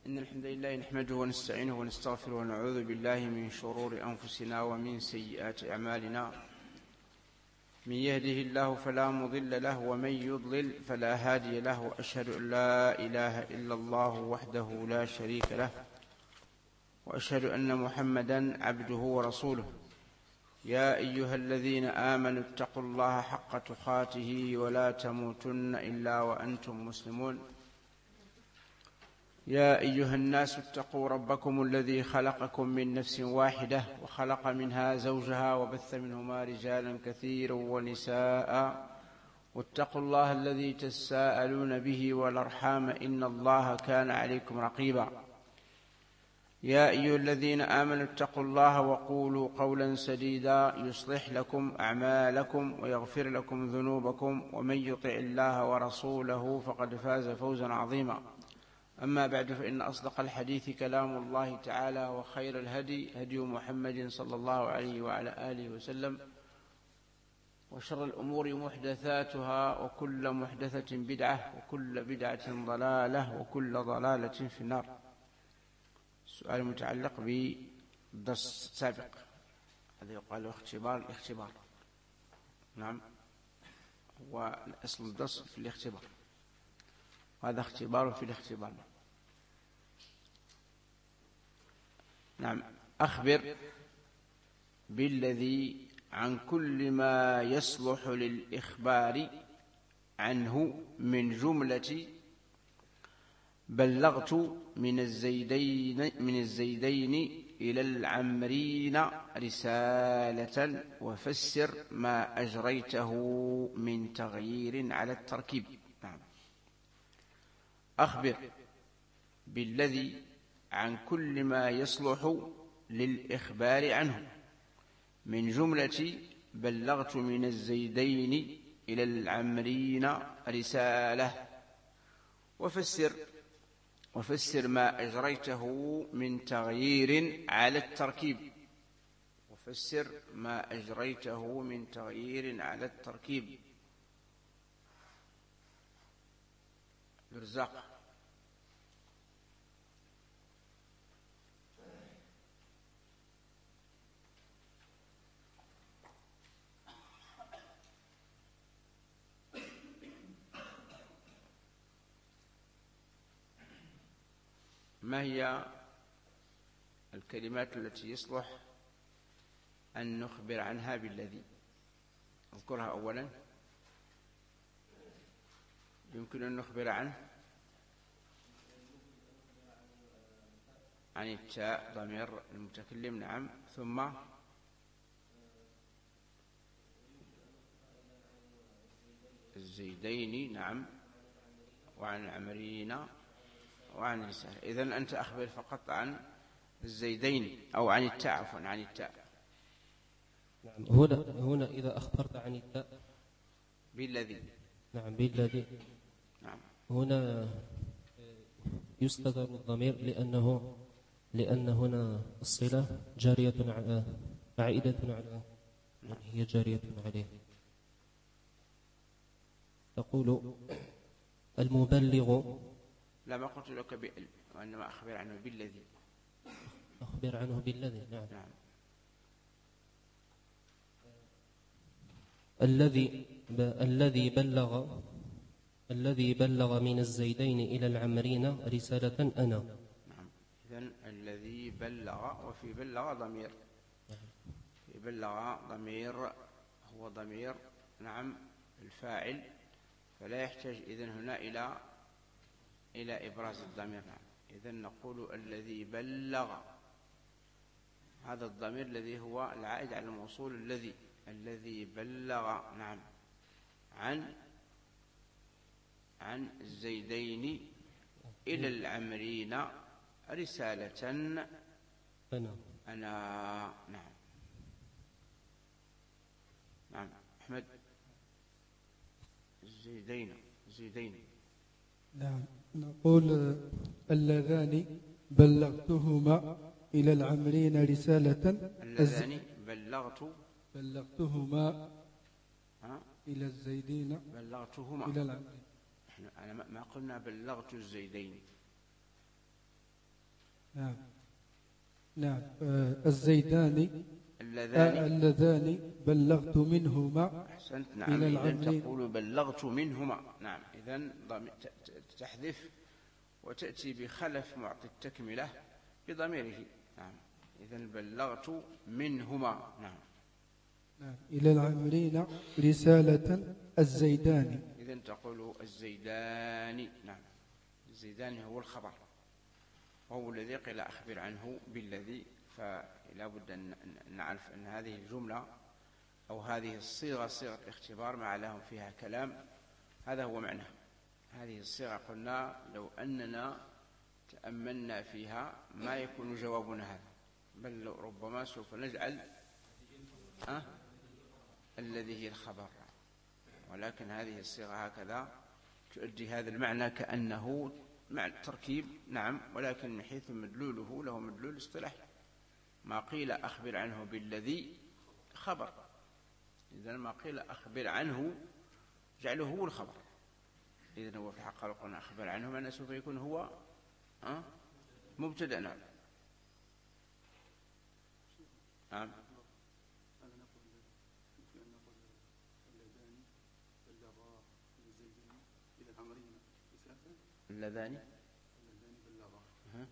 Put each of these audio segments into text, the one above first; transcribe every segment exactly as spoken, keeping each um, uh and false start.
إن الحمد لله نحمده ونستعينه ونستغفره ونعوذ بالله من شرور أنفسنا ومن سيئات أعمالنا. من يهده الله فلا مضل له ومن يضلل فلا هادي له، وأشهد أن لا إله إلا الله وحده لا شريك له، وأشهد أن محمدا عبده ورسوله. يا أيها الذين آمنوا اتقوا الله حق تقاته ولا تموتن إلا وأنتم مسلمون. يا أيها الناس اتقوا ربكم الذي خلقكم من نفس واحدة وخلق منها زوجها وبث منهما رجالا كثيرا ونساء، واتقوا الله الذي تساءلون به والأرحام إن الله كان عليكم رقيبا. يا أيها الذين آمنوا اتقوا الله وقولوا قولا سديدا يصلح لكم أعمالكم ويغفر لكم ذنوبكم، ومن يطع الله ورسوله فقد فاز فوزا عظيما. أما بعد، فإن أصدق الحديث كلام الله تعالى، وخير الهدي هدي محمد صلى الله عليه وعلى آله وسلم، وشر الأمور محدثاتها، وكل محدثة بدعة، وكل بدعة ضلالة، وكل ضلالة في النار. السؤال متعلق بالدرس السابق، هذا يقال اختبار الاختبار. نعم، وأصل الدرس في الاختبار، وهذا اختبار في الاختبار. نعم. أخبر بالذي عن كل ما يصلح للإخبار عنه من جملة بلغت من الزيدين من الزيدين إلى العمرين رسالة، وفسر ما أجريته من تغيير على التركيب. نعم. أخبر بالذي عن كل ما يصلح للإخبار عنه من جملة بلغت من الزيدين إلى العمرين رسالة، وفسر وفسر ما أجريته من تغيير على التركيب. وفسر ما أجريته من تغيير على التركيب. برزاق. ما هي الكلمات التي يصلح أن نخبر عنها بالذي؟ أذكرها أولا. يمكن أن نخبر عنه عن التاء ضمير المتكلم. نعم. ثم الزيدين. نعم. وعن العمرين وعن الرسالة. إذن أنت أخبر فقط عن الزيدين أو عن التاء، عفوا عن التاء. نعم. هنا هنا إذا أخبرت عن التاء بالذي. نعم بالذي. نعم. هنا يستتر الضمير لأنه لأن هنا الصلة جارية على عائدة على من هي جارية عليه. تقول المبلغ. لا، ما قلت لك بال، وإنما أخبر عنه بالذي. أخبر عنه بالذي. نعم. نعم. الذي ب... الذي بلغ الذي بلغ من الزيدين إلى العمرين رسالة أنا. نعم. إذن الذي بلغ، وفي بلغ ضمير. في بلغ ضمير هو ضمير. نعم. الفاعل، فلا يحتاج إذن هنا إلى إلى إبراز الضمير. نعم. إذن نقول الذي بلغ، هذا الضمير الذي هو العائد على الموصول الذي الذي بلغ. نعم. عن عن الزيدين إلى العمرين رسالة أنا أنا. نعم. نعم. أحمد. الزيدين الزيدين. نعم. نقول اللذان بلغتهما إلى العمرين رسالة. اللذان بلغت بلغتهما ها؟ إلى الزيدين بلغتهما إلى العمرين. أنا ما قلنا بلغت الزيدين. نعم نعم آه الزيدان اللذان آه اللذان بلغت منهما. أحسنت. نعم. إلى إذن العمرين. تقول بلغت منهما. نعم. إذن تحذف وتأتي بخلف معطي التكملة بضميره. نعم. إذن بلغت منهما. نعم. نعم. إلى العمرين رسالة الزيداني. إذن تقول الزيداني. نعم. الزيداني هو الخبر، وهو الذي قيل أخبر عنه بالذي، فلا بد أن نعرف أن هذه الجملة أو هذه الصيغة صيغة الاختبار مع لهم فيها كلام. هذا هو معنى هذه الصيغة. قلنا لو أننا تأملنا فيها ما يكون جوابنا هذا، بل ربما سوف نجعل أه؟ الذي هي الخبر، ولكن هذه الصيغة هكذا تؤدي هذا المعنى كأنه مع التركيب. نعم. ولكن من حيث مدلوله له مدلول اصطلاحي. ما قيل أخبر عنه بالذي خبر، إذن ما قيل أخبر عنه جعله هو الخبر. إذن هو في الحق لو قلنا أخبر عنه معناه سوف يكون هو أه؟ مبتدأ. نعم. نعم. اللذان اللذان بلغا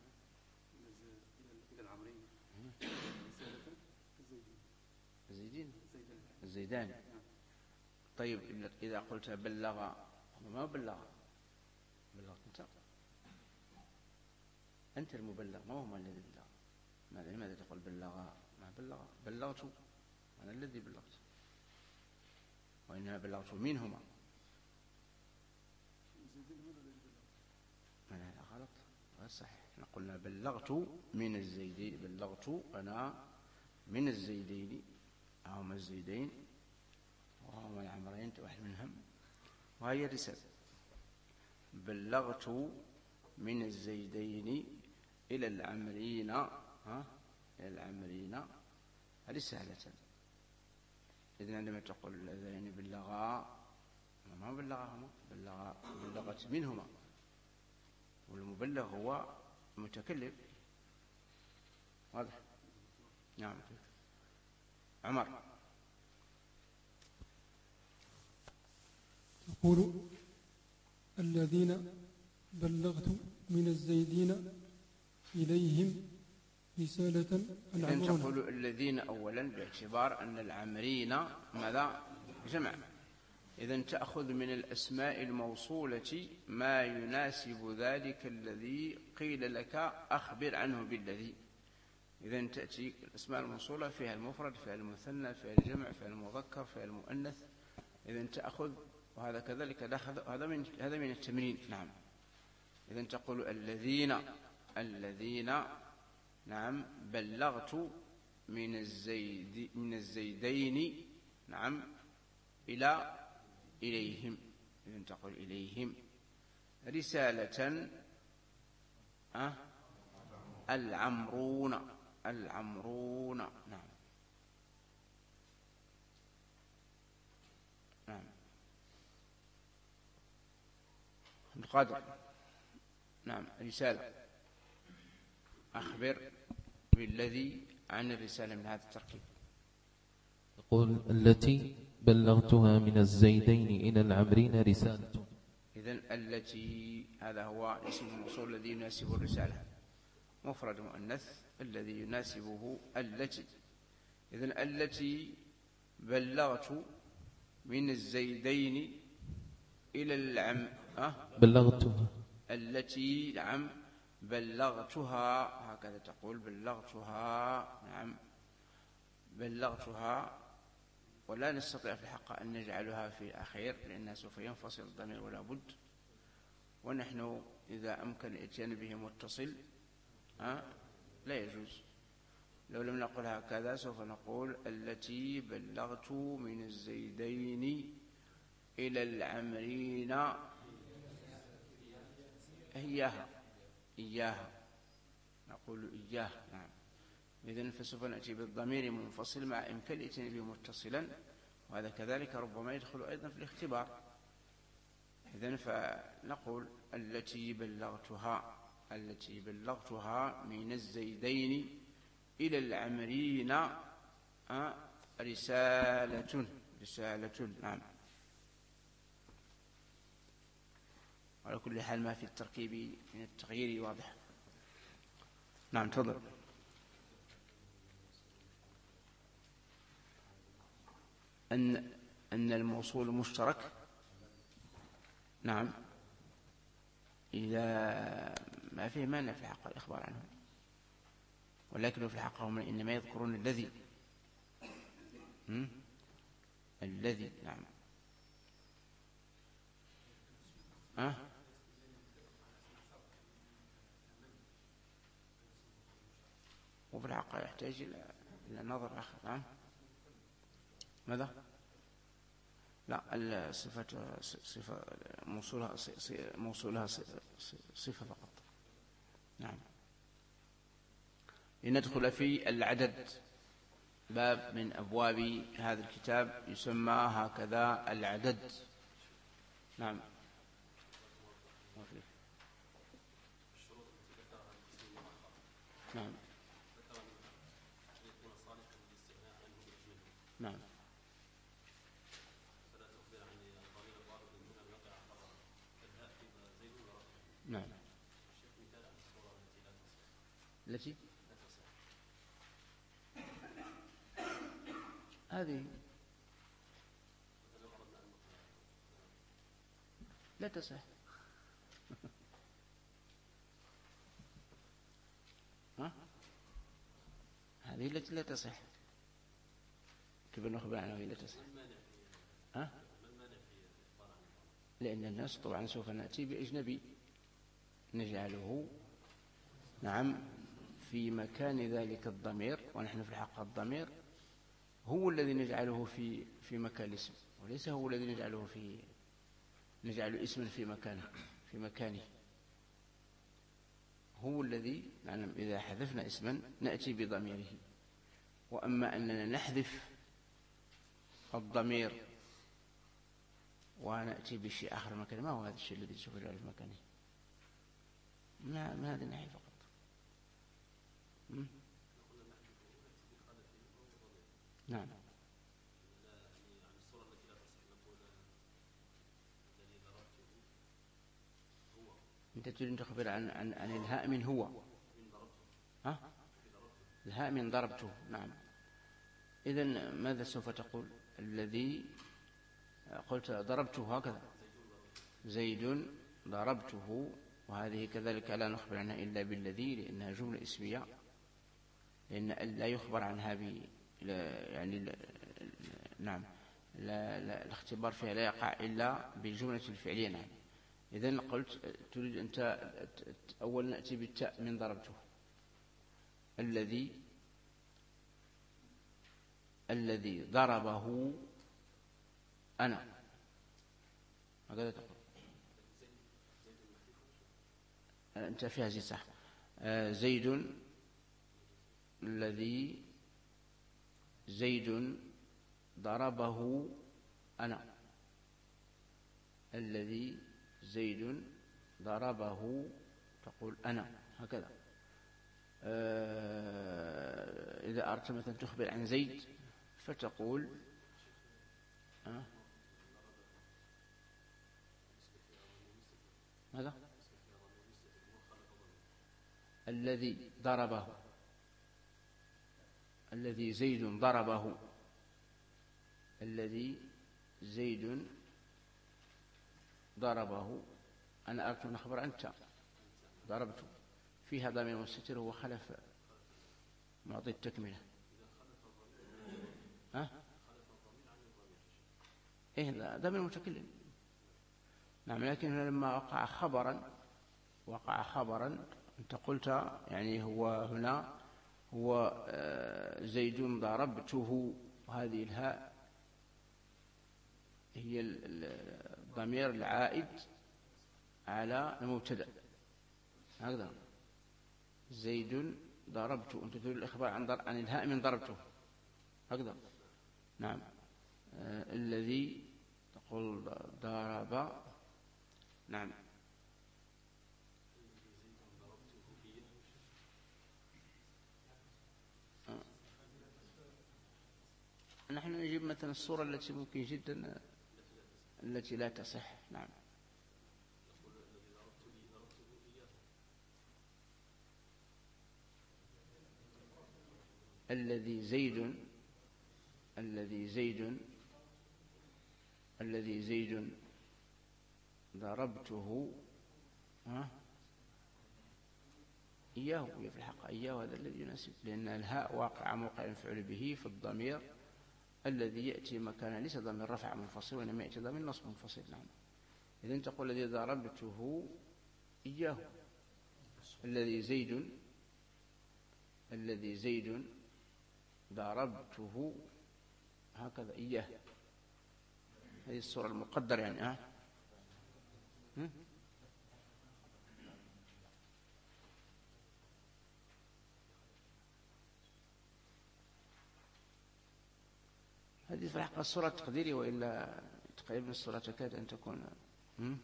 إلى العمرين رسالة الزيدين الزيداني. طيب إذا قلت بلغ، ما بلغ؟ بلغ أنت أنت المبلغ، ما هو ما الذي بلغ. ماذا لماذا تقول بلغ؟ ما بلغ. بلغت أنا الذي بلغت، وإنما بلغت منهما. من هذا غلط، غير صحيح. قلنا بلغت من الزيدين، بلغت أنا من الزيدين، هما الزيدين وهما العمرين واحد منهم، وهي الرسالة. بلغت من الزيدين إلى العمرين ها إلى العمرين رسالة. إذن عندما تقول اللذين بلغا، ما بلغهما، بلغ بلغت منهما، والمبلغ هو المتكلم. واضح؟ نعم. عمر. تقول الذين بلغت من الزيدين إليهم رسالة العمرون. إذن تقول الذين أولا باعتبار أن العمرين ماذا؟ جمع. إذن تأخذ من الأسماء الموصولة ما يناسب ذلك الذي قيل لك أخبر عنه بالذي. إذن تأتي الأسماء الموصولة فيها المفرد، فيها المثنى، فيها الجمع، فيها المذكر، فيها المؤنث. إذن تأخذ، وهذا كذلك هذا من هذا من التمرين. نعم. إذن تقول الذين الذين نعم بلغت من الزيد من الزيدين نعم إلى إليهم. إذن تقول إليهم رسالة أه العمرون العمرون. نعم. نعم. القادر. نعم. رسالة أخبر بالذي عن الرسالة من هذا التركيب. يقول التي بلغتها من الزيدين إلى العمرين رسالة. إذن التي هذا هو اسم الموصول الذي يناسب الرسالة، مفرد مؤنث الذي يناسبه التي. إذن التي بلغت من الزيدين إلى العم أه؟ بلغتها التي نعم بلغتها، هكذا تقول بلغتها. نعم بلغتها. ولا نستطيع في الحق أن نجعلها في الأخير لأنها سوف ينفصل الضمير ولا بد، ونحن إذا أمكن الاتيان به متصل أه؟ لا يجوز. لو لم نقل هكذا سوف نقول التي بلغت من الزيدين إلى العمرين إياها إياها نقول إياه. نعم. إذن فسوف نأتي بالضمير منفصل مع إمكان الاتيان به متصلا، وهذا كذلك ربما يدخل أيضا في الاختبار. إذن فنقول التي بلغتها التي بلغتها من الزيدين إلى العمرين آه رسالة رسالة. نعم. على كل حال ما في التركيب من التغيير واضح. نعم تفضل. أن أن الموصول مشترك. نعم إذا ما فيه مانع في الحق الإخبار عنه، ولكن في الحق هم إنما يذكرون الذي الذي. نعم. أه؟ وفي الحق يحتاج إلى نظر آخر. نعم. ماذا؟ لا الصفة صفة موصولها موصولها صفة فقط. نعم. لندخل في العدد، باب من أبواب هذا الكتاب يسمى هكذا العدد. نعم. نعم. نعم. نعم. التي هذه لا تصح. ها؟ هذه التي لا تصح. كيف نخبر عنها وهي لا تصح؟ ها؟ لأن الناس طبعا سوف نأتي بأجنبي نجعله نعم في مكان ذلك الضمير، ونحن في الحق الضمير هو الذي نجعله في في مكان الاسم، وليس هو الذي نجعله في نجعل اسما في مكانه في مكانه هو الذي نعلم. إذا حذفنا اسما نأتي بضميره، وأما أننا نحذف الضمير ونأتي بشيء آخر مكانه، ما هو هذا الشيء الذي سوف نجعله في مكانه من هذه الناحية فقط. م? نعم. أنت تريد أن تخبر عن عن عن الهاء من هو. ها؟ الهاء من ضربته. نعم. إذن ماذا سوف تقول؟ الذي قلت ضربته هكذا زيد ضربته، وهذه كذلك لا نخبر عنها إلا بالذي، لأنها جملة اسمية، لأن لا يخبر عنها ب يعني لا نعم لا لا الاختبار فيها لا يقع إلا بالجملة الفعلية. نعم. إذن قلت تريد أنت أولا نأتي بالتاء من ضربته. الذي الذي ضربه أنا، هكذا تقول. أنت فيها زيد صح. زيد الذي زيد ضربه أنا، الذي زيد ضربه تقول أنا، هكذا. إذا أردت مثلا تخبر عن زيد فتقول أه؟ ماذا؟ الذي ضربه، الذي زيد ضربه، الذي زيد ضربه. أنا أردت أن أخبر أنت ضربته، فيها ضمير مستتر هو خلف معطي التكملة. ها؟ إيه لا ضمير متكلم. نعم. لكن لما وقع خبرا وقع خبرا أنت قلت يعني هو هنا هو زيد ضربته، وهذه الهاء هي الضمير العائد على المبتدأ، هكذا. زيد ضربته، أنت تريد الإخبار عن عن الهاء من ضربته، هكذا. نعم. آه الذي تقول ضرب. نعم. نحن نجيب مثلا الصورة التي ممكن جدا التي لا تصح. نعم. الذي زيد الذي زيد الذي زيد ضربته ها إياه، في الحق إياه هذا الذي يناسب، لأن الهاء واقع موقع مفعول به في الضمير الذي يأتي مكان ليس ضمير رفع منفصل وإنما يأتي ضمير نصب منفصل. نعم. إذن تقول الذي ضربته إياه، الذي زيد الذي زيد ضربته هكذا إياه. هذه الصورة المقدرة يعني. ها أه؟ هذه في الحقيقة الصورة التقديرية، وإلا تقريبا الصورة تكاد أن تكون. هم؟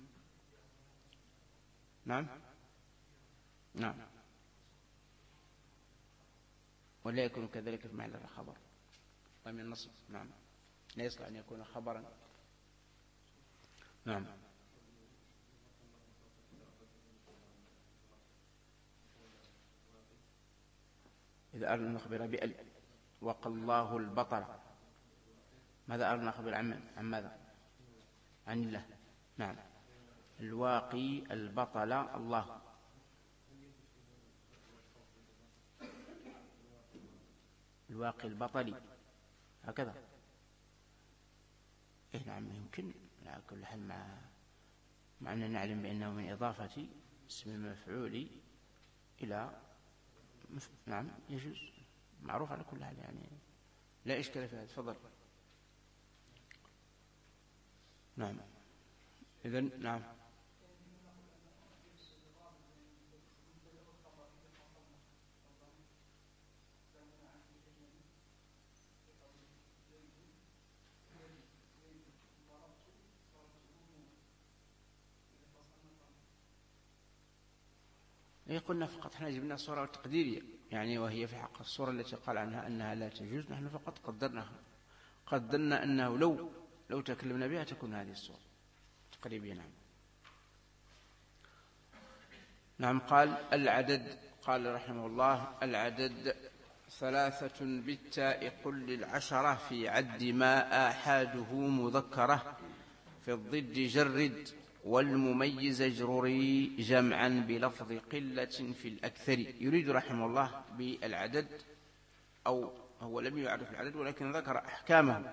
نعم نعم. ولا يكون كذلك في معنى الخبر ومن النصب. نعم. لا يصلح أن يكون خبرا. نعم. إذا أردنا نخبر بأل وقى الله البطل، ماذا أردنا نخبر عن من؟ عن ماذا؟ عن الله. نعم. الواقي البطل الله. الواقي البطلي هكذا. إيه نعم يمكن على كل حال، مع مع أننا نعلم بأنه من إضافة اسم المفعول إلى مف... نعم يجوز، معروف على كل حال يعني، لا إشكال في هذا. تفضل. نعم. إذن نعم. إيه قلنا فقط احنا جبنا صورة تقديرية يعني، وهي في حق الصورة التي قال عنها أنها لا تجوز، نحن فقط قدرناها، قدرنا أنه لو لو تكلمنا بها تكون هذه الصورة تقريبية. نعم. نعم. قال العدد، قال رحمه الله العدد ثلاثة بالتاء قل للعشرة في عد ما آحاده مذكرة في الضد جرد والمميز اجرري جمعا بلفظ قلة في الأكثر. يريد رحمه الله بالعدد، أو هو لم يعرف العدد ولكن ذكر أحكامه.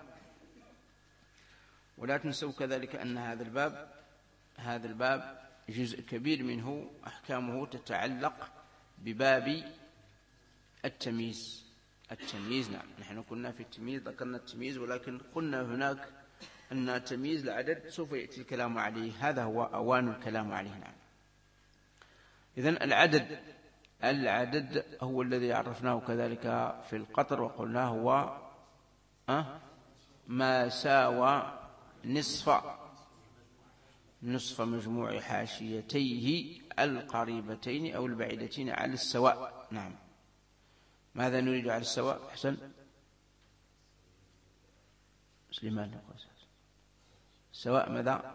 ولا تنسوا كذلك أن هذا الباب هذا الباب جزء كبير منه أحكامه تتعلق بباب التمييز. التمييز نعم، نحن كنا في التمييز ذكرنا التمييز، ولكن قلنا هناك أن تمييز العدد سوف يأتي الكلام عليه، هذا هو أوان الكلام عليه. نعم. إذن العدد العدد هو الذي عرفناه كذلك في القطر، وقلنا هو أه ما ساوى نصف نصف مجموع حاشيتيه القريبتين أو البعيدتين على السواء. نعم. ماذا نريد على السواء؟ حسن سليمان سواء ماذا؟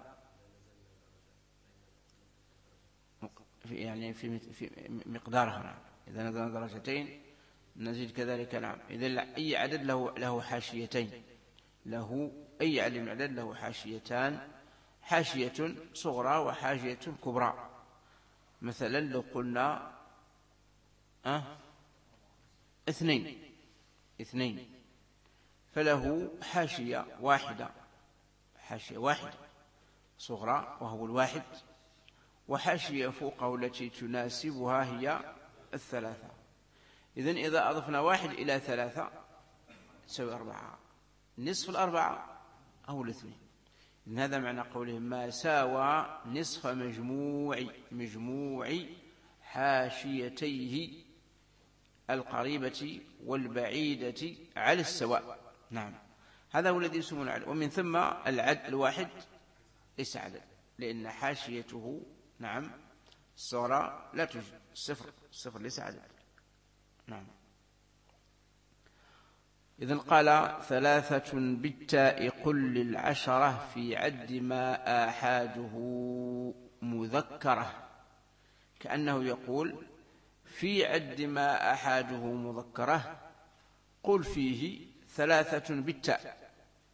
يعني في في مقدارها. نعم. إذا نزلنا درجتين نزيد كذلك. نعم. إذا أي عدد له له حاشيتين، له أي عدد من العدد له حاشيتان، حاشية صغرى وحاشية كبرى. مثلا لو قلنا أه اثنين اثنين فله حاشية واحدة حاشية واحدة صغرى وهو الواحد، وحاشية فوقه التي تناسبها هي الثلاثة. إذن إذا أضفنا واحد إلى ثلاثة تساوي أربعة، نصف الأربعة أو الاثنين. إذن هذا معنى قولهم ما ساوى نصف مجموع مجموع حاشيتيه القريبة والبعيدة على السواء. نعم. هذا هو الذي يسمونه العدد. ومن ثم العدد الواحد ليس عدد، لأن حاشيته نعم الصغرى لا توجد، الصفر الصفر ليس عدد. نعم. إذن قال ثلاثة بالتاء قل للعشرة في عد ما آحاده مذكرة، كأنه يقول في عد ما آحاده مذكرة قل فيه ثلاثة بالتاء،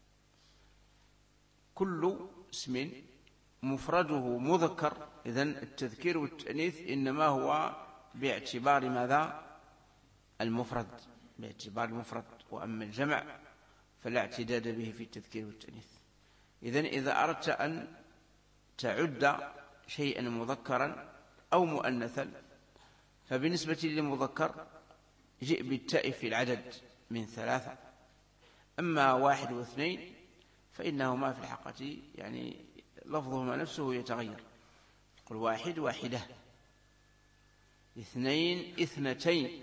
كل اسم مفرده مذكر. إذن التذكير والتأنيث إنما هو باعتبار ماذا؟ المفرد، باعتبار المفرد، وأما الجمع فلا اعتداد به في التذكير والتأنيث. إذن إذا أردت أن تعد شيئا مذكرا أو مؤنثا فبالنسبة للمذكر جئ بالتاء في العدد من ثلاثة، أما واحد واثنين فإنهما في الحقيقة يعني لفظهما نفسه يتغير. قل واحد واحدة، اثنين اثنتين،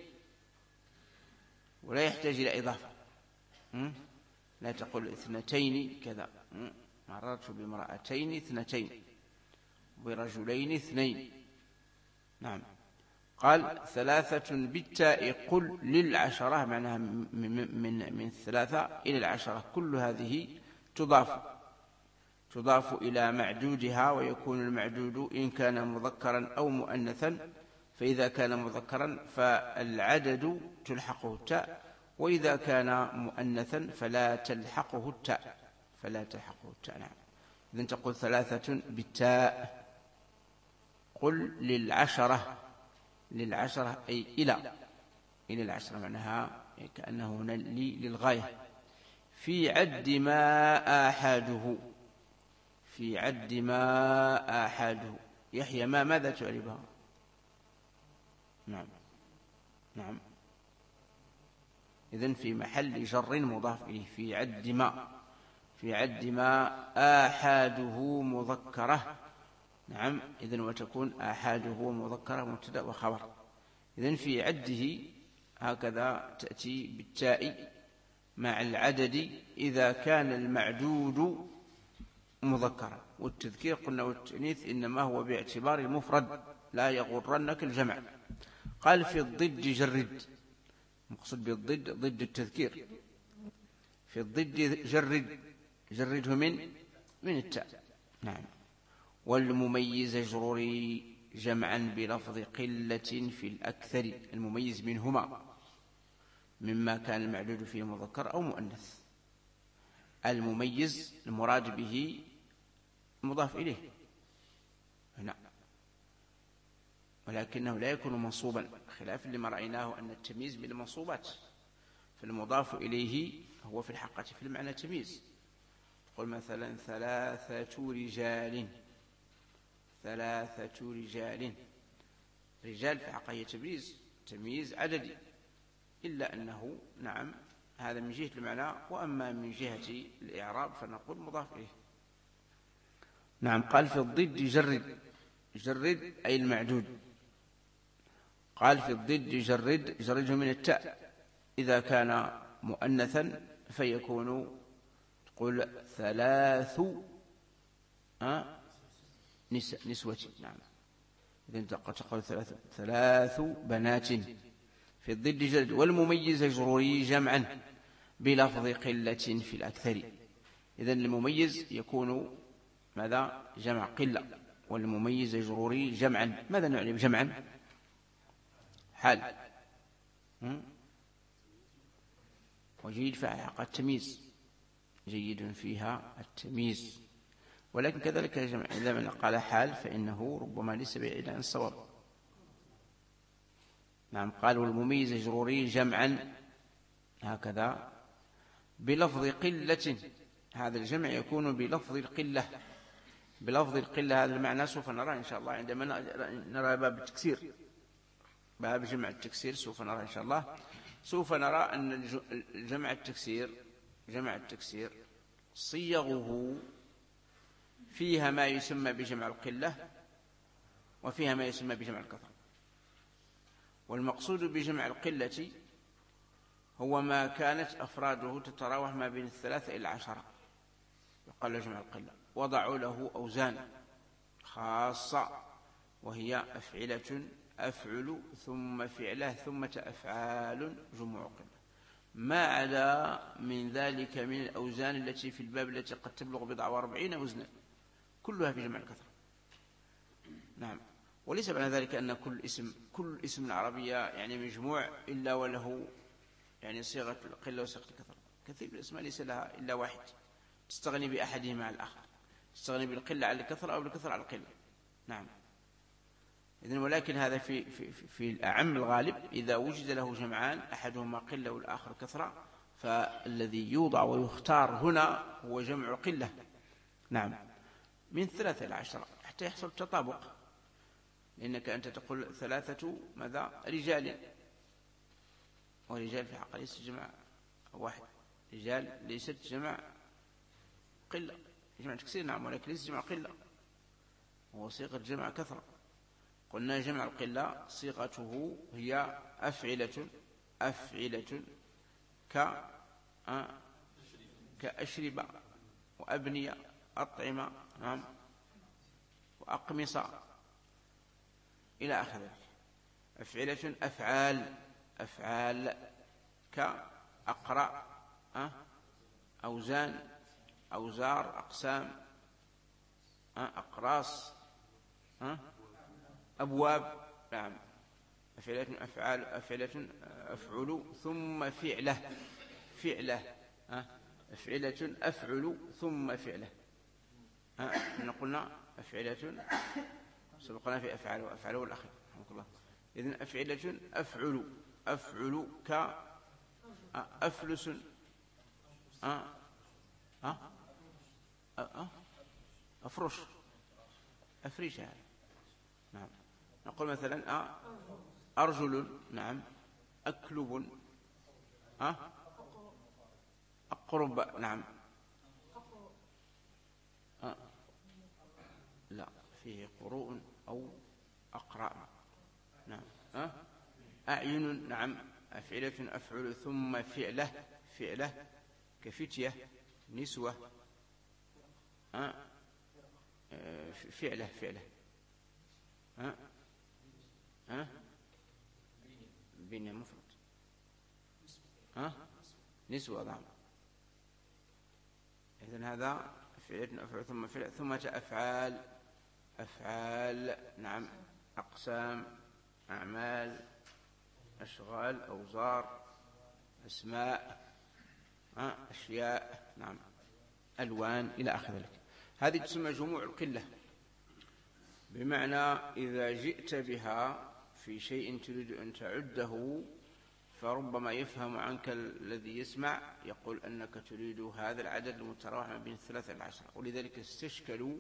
ولا يحتاج إلى إضافة. لا تقل اثنتين كذا، مررت بامرأتين اثنتين، برجلين اثنين. نعم. قال ثلاثة بالتاء قل للعشرة، معناها من, من, من الثلاثة إلى العشرة، كل هذه تضاف تضاف إلى معدودها، ويكون المعدود إن كان مذكرا أو مؤنثا، فإذا كان مذكرا فالعدد تلحقه التاء، وإذا كان مؤنثا فلا تلحقه التاء فلا تلحقه التاء. نعم. إذن تقول ثلاثة بالتاء قل للعشرة، للعشرة أي إلى إلى العشرة، معناها كأنه هنا للغاية. في عد ما آحاده، في عد ما آحاده. يحيى ما ماذا تعربها؟ نعم نعم. إذن في محل جر مضاف إليه، في عد ما، في عد ما آحاده مذكرة. نعم. إذن وتكون آحاده مذكرة مبتدأ وخبر. إذن في عده هكذا تأتي بالتاء مع العدد إذا كان المعدود مذكرا، والتذكير قلنا والتأنيث إنما هو باعتبار المفرد، لا يغرنك الجمع. قال في الضد جرد، مقصود بالضد ضد التذكير، في الضد جرد، جرده من من التاء. نعم. والمميز اجرري جمعا بلفظ قلة في الأكثر، المميز منهما مما كان المعدود فيه مذكر أو مؤنث. المميز المراد به مضاف إليه هنا، ولكنه لا يكون منصوبا، خلاف لما رأيناه أن التمييز من المنصوبات، فالمضاف إليه هو في الحقيقة في المعنى تمييز. قل مثلا ثلاثة رجال، ثلاثة رجال، رجال في حقيقة تمييز، تمييز عددي، إلا أنه نعم هذا من جهة المعنى، وأما من جهة الإعراب فنقول مضاف إليه. نعم. قال في الضد جرد، جرد أي المعدود. قال في الضد جرد، جرده من التاء، إذا كان مؤنثا فيكون تقول ثلاث أه؟ نس نسوة. نعم. إذن تقول ثلاث, ثلاث بنات. في الضد جرد. والمميز يجرري جمعا بلفظ قلة في الأكثر. إذن المميز يكون ماذا؟ جمع قلة. والمميز يجرري جمعا. ماذا نعني بجمعا؟ حال. وجيد فيها حق التمييز، جيد فيها التمييز. ولكن كذلك الجمع إذا من قال حال فإنه ربما ليس بعيد عن الصواب. نعم. قال والمميز يجرري جمعا هكذا بلفظ قلة، هذا الجمع يكون بلفظ القلة، بلفظ القلة. هذا المعنى سوف نرى إن شاء الله عندما نرى باب التكسير، باب جمع التكسير سوف نرى إن شاء الله. سوف نرى أن جمع التكسير، جمع التكسير صيغه فيها ما يسمى بجمع القلة، وفيها ما يسمى بجمع الكثرة. والمقصود بجمع القلة هو ما كانت أفراده تتراوح ما بين الثلاثة إلى عشرة، يقال جمع القلة. وضعوا له أوزان خاصة، وهي أفعلة، أفعل ثم فعله ثم أفعال، جموع قلة. ما عدا من ذلك من الأوزان التي في الباب التي قد تبلغ بضع واربعين وزنا كلها في جمع الكثرة. نعم. وليس معنى ذلك أن كل اسم كل اسم العربية يعني مجموع إلا وله يعني صيغة القلة وصيغة الكثرة. كثير من الأسماء ليس لها إلا واحد تستغني بأحدهما عن الآخر، تستغني بالقلة على الكثرة أو بالكثرة على القلة. نعم. إذن ولكن هذا في في في الأعم الغالب إذا وجد له جمعان أحدهما قلة والآخر كثرة فالذي يوضع ويختار هنا هو جمع القلة. نعم. من ثلاثة إلى عشرة حتى يحصل تطابق، لأنك أنت تقول ثلاثة ماذا رجال، ورجال في حق ليس جمع واحد، رجال ليست جمع قلة، جمع تكسير نعم ولكن ليس جمع قلة، هو صيغة جمع كثرة. قلنا جمع القلة صيغته هي أفعلة أفعلة ك كأشربة وأبنية أطعمة نعم وأقمصة إلى آخره. أفعلة أفعال أفعال كأقرأ أوزان أوزار أقسام أقراص أبواب. نعم. أفعلة أفعال أفعلة أفعل ثم فعله فعله أفعلة أفعل ثم فعله. قلنا أفعلة سبقنا في أفعال وأفعل والأخير رحمك الله. إذن أفعلة أفعل أفعل ك أفلس أه أه أه أفرش أفريش. نعم. نقول مثلا أه أرجل نعم أكلب أه أقرب نعم أه لا فيه قروء أو أقراء. نعم. أه أعين نعم أفعلة أفعل ثم فعله فعله كفتية نسوة أه فعله فعله ها ها بنية مفرد ها نسوة ضام. إذن هذا فعلة أفعل ثم فعل ثم أفعال أفعال نعم أقسام أعمال أشغال أوزار أسماء أشياء نعم ألوان إلى آخر ذلك. هذه تسمى جموع القلة، بمعنى إذا جئت بها في شيء تريد أن تعده فربما يفهم عنك الذي يسمع يقول أنك تريد هذا العدد المتراوح ما بين الثلاثة والعشرة. ولذلك استشكلوا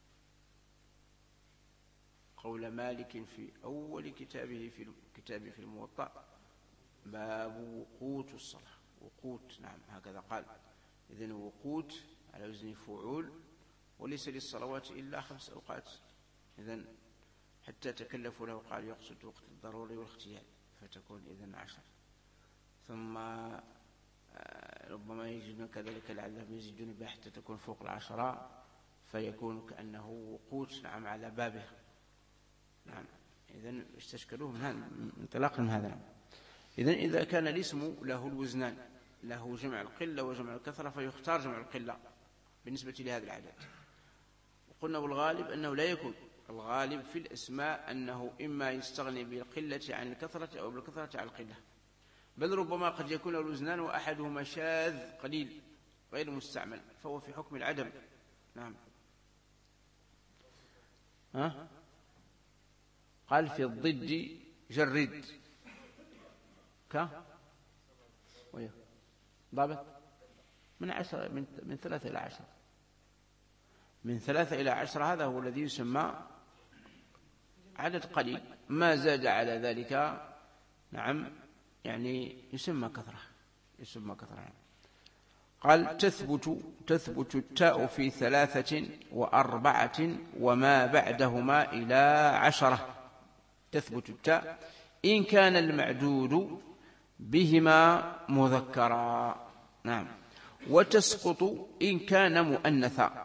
قول مالك في أول كتابه في كتابه في الموطأ باب وقوت الصلاة. وقوت نعم هكذا قال. إذن وقوت على وزن فعول، وليس للصلوات إلا خمس أوقات. إذن حتى تكلفوا له قال يقصد وقت الضروري والاختيار فتكون إذن عشر. ثم ربما يجدون كذلك لعلهم يزيدون بها حتى تكون فوق العشرة فيكون كأنه وقوت نعم على بابه. نعم. إذن استشكلوه من هذا انطلاقا من هذا. نعم. إذن إذا كان الاسم له الوزنان له جمع القلة وجمع الكثرة فيختار جمع القلة بالنسبة لهذا العدد. وقلنا والغالب أنه لا يكون، الغالب في الأسماء أنه إما يستغني بالقلة عن الكثرة أو بالكثرة عن القلة، بل ربما قد يكون الوزنان وأحدهما شاذ قليل غير مستعمل فهو في حكم العدم. نعم. ها؟ قال في الضد جرد ك ضابط من عشرة من, من ثلاثة إلى عشرة من ثلاثة إلى عشرة هذا هو الذي يسمى عدد قليل، ما زاد على ذلك نعم يعني يسمى كثرة يسمى كثرة. قال تثبت تثبت التاء في ثلاثة وأربعة وما بعدهما إلى عشرة. تثبت التاء إن كان المعدود بهما مذكرا. نعم. وتسقط إن كان مؤنثا،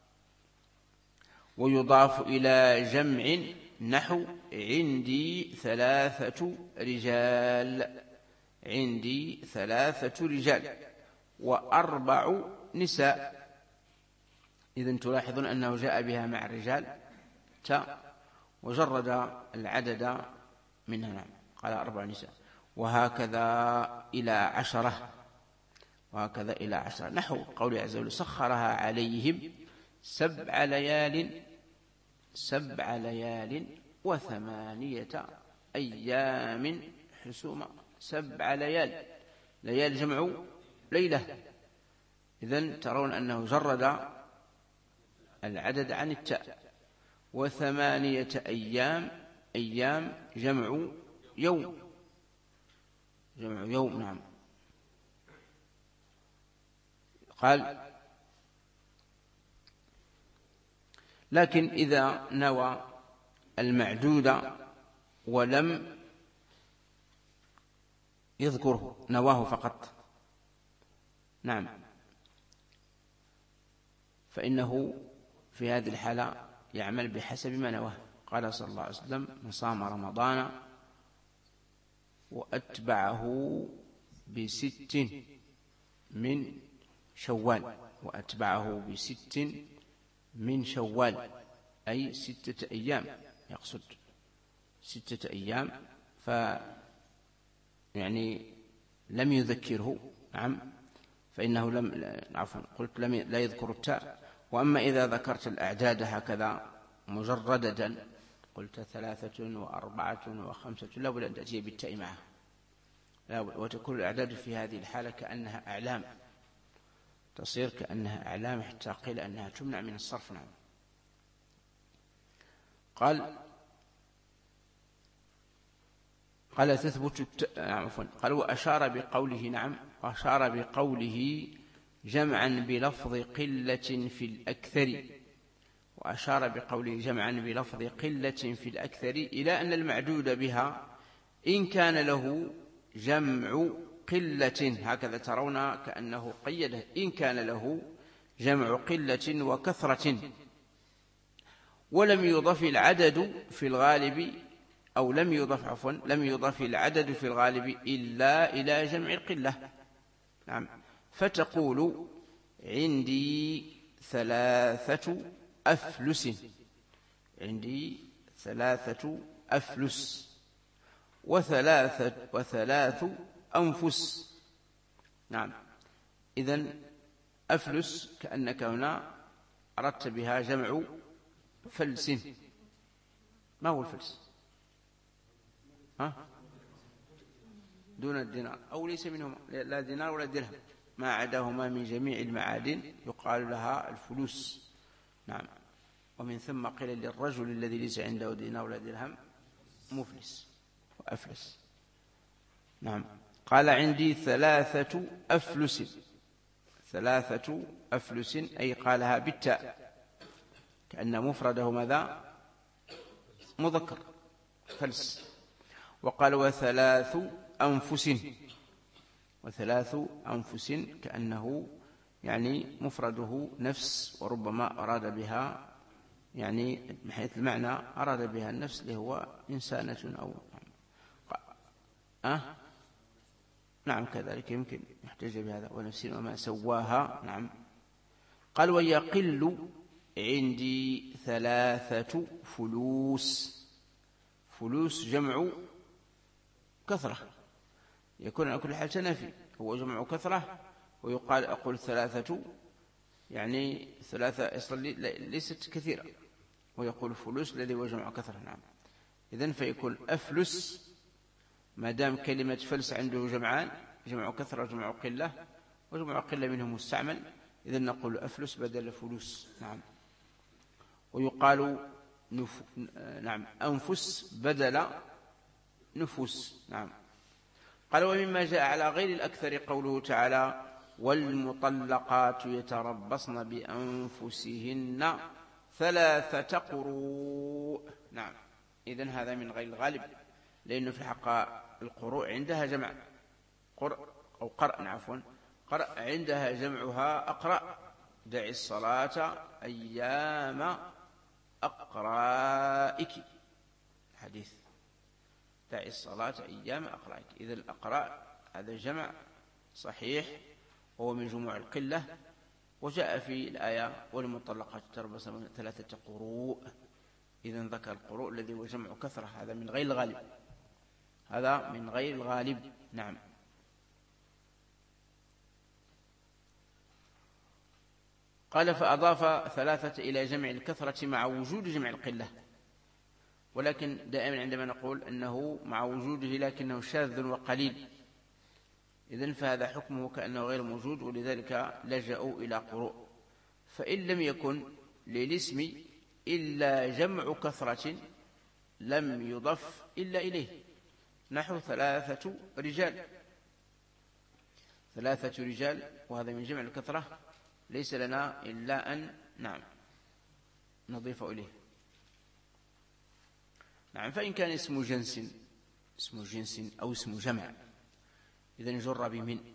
ويضاف إلى جمع نحو عندي ثلاثة رجال. عندي ثلاثة رجال وأربع نساء. إذن تلاحظون أنه جاء بها مع الرجال تاء وجرد العدد منها. نعم قال أربع نساء. وهكذا إلى عشرة، وهكذا إلى عشرة، نحو قول عز وجل سخرها عليهم سبع ليال سبع ليال وثمانية أيام حسوما. سبع ليال، ليال جمع ليلة. إذن ترون أنه جرد العدد عن التاء. وثمانية أيام، أيام جمع يوم، جمع يوم. نعم قال لكن إذا نوى المعدود ولم يذكره، نواه فقط، نعم، فإنه في هذه الحالة يعمل بحسب ما نواه. قال صلى الله عليه وسلم من صام رمضان وأتبعه بست من شوال، وأتبعه بست من شوال أي ستة أيام، يقصد ستة أيام، ف يعني لم يذكره. نعم فإنه لم عفوا قلت لم لا يذكر التاء. وأما إذا ذكرت الأعداد هكذا مجردة قلت ثلاثة وأربعة وخمسة لا بد أن تأتي بالتاء معها، وتكون الأعداد في هذه الحالة كأنها أعلام، تصير كأنها أعلام حتى قيل أنها تمنع من الصرف. نعم قال قال تثبت الت... عفوا قال وأشار بقوله، نعم وأشار بقوله جمعا بلفظ قلة في الأكثر، وأشار بقوله جمعا بلفظ قلة في الأكثر إلى أن المعدود بها إن كان له جمع قلة، هكذا ترون كأنه قيده، إن كان له جمع قلة وكثرة ولم يضف العدد في الغالب، أو لم يضف عفوا لم يضف العدد في الغالب إلا إلى جمع القلة. نعم فتقول عندي ثلاثة أفلس، عندي ثلاثة أفلس وثلاثة وثلاث أنفس. نعم إذن أفلس كأنك هنا أردت بها جمع فلس. ما هو الفلس؟ ها؟ دون الدينار أو ليس منهما، لا دينار ولا درهم، ما عداهما من جميع المعادن يقال لها الفلوس. نعم ومن ثم قيل للرجل الذي ليس عنده دينار ولا درهم مفلس وأفلس. نعم قال عندي ثلاثة أفلس، ثلاثة أفلس أي قالها بالتاء كأن مفرده ماذا؟ مذكر فلس. وقال وثلاث أنفس، وثلاث أنفس كأنه يعني مفرده نفس، وربما أراد بها يعني من حيث المعنى أراد بها النفس اللي هو إنسانة أو أه؟ نعم كذلك يمكن يحتج بهذا ونفس وما سواها. نعم قال ويقل عندي ثلاثة فلوس، فلوس جمع كثرة، يكون على كل حال تنافي، هو جمع كثرة، ويقال أقول ثلاثة يعني ثلاثة ليست كثيرة، ويقول فلوس الذي هو جمع كثرة. نعم إذن فيكون أفلس ما دام كلمة فلس عنده جمعان، جمع كثرة وجمع قلة، وجمع قلة منه مستعمل، إذن نقول أفلس بدل فلوس. نعم ويقال نف... نعم أنفس بدل نفوس. نعم قال ومما جاء على غير الأكثر قوله تعالى والمطلقات يتربصن بأنفسهن ثلاثة قروء. نعم إذن هذا من غير الغالب، لأنه في الحق القروء عندها جمع قرء أو قرء، عفوا قرء عندها جمعها أقرأ، دع الصلاة أيام أقرائك، حديث دع الصلاة أيام أقرائك. إذن الأقراء هذا جمع صحيح وهو من جموع القلة. وجاء في الآية والمطلقات يتربصن ثلاثة قروء، إذن ذكر القروء الذي هو جمع كثرة، هذا من غير الغالب، هذا من غير الغالب. نعم. قال فأضاف ثلاثة إلى جمع الكثرة مع وجود جمع القلة، ولكن دائما عندما نقول أنه مع وجوده لكنه شاذ وقليل، إذن فهذا حكمه كأنه غير موجود، ولذلك لجأوا إلى قروء. فإن لم يكن للاسم إلا جمع كثرة لم يضف إلا إليه، نحو ثلاثة رجال، ثلاثة رجال، وهذا من جمع الكثرة ليس لنا إلا أن نعم نضيف إليه. نعم. فإن كان اسم جنس اسم جنس أو اسم جمع إذن جر بمن،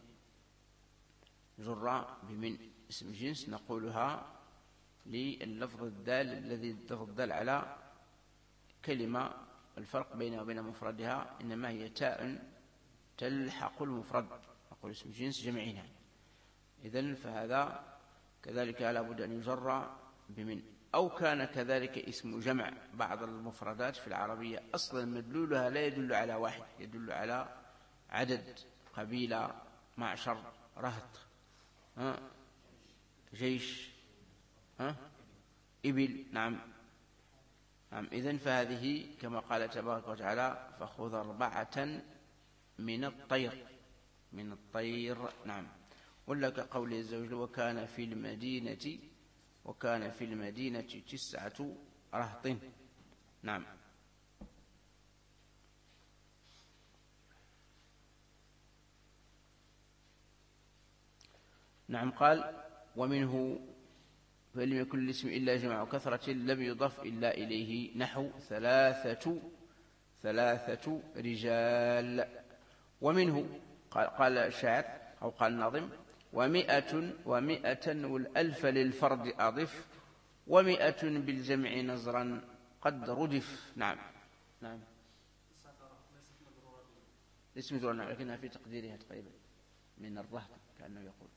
جر بمن اسم جنس نقولها لللفظ الدال الذي الدال على كلمة، الفرق بينها وبين مفردها إنما هي تاء تلحق المفرد، نقول اسم جنس جمعنا. إذن فهذا كذلك لا بد أن يجر بمن. أو كان كذلك اسم جمع، بعض المفردات في العربية أصلا مدلولها لا يدل على واحد، يدل على عدد، قبيلة، معشر، رهط، ها جيش، ها إبل. نعم. نعم. إذن فهذه كما قال تبارك وتعالى فخذ أربعة من الطير، من الطير. نعم. ولا كقول الزوج وكان في المدينة وكان في المدينة تسعة رهط. نعم. نعم. قال ومنه فلم يكن الاسم إلا جمع كثرة لم يضف إلا إليه، نحو ثلاثة ثلاثة رجال. ومنه قال, قال الشاعر أو قال الناظم ومئة ومئة والألف للفرد أضف ومئة بالجمع نزرا قد ردف. نعم. نعم. اسم مجرورة، نعم، لكنها في تقديرها تقريبا من الرهط كأنه يقول.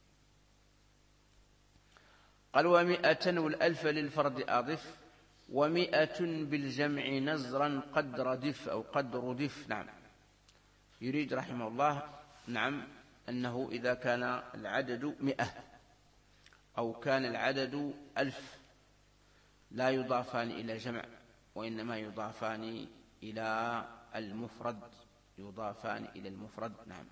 قال ومئة والألف للفرد أضف ومئة بالجمع نزرا قد ردف أو قد ردف. نعم. يريد رحمه الله نعم أنه إذا كان العدد مئة أو كان العدد ألف لا يضافان إلى جمع، وإنما يضافان إلى المفرد، يضافان إلى المفرد. نعم.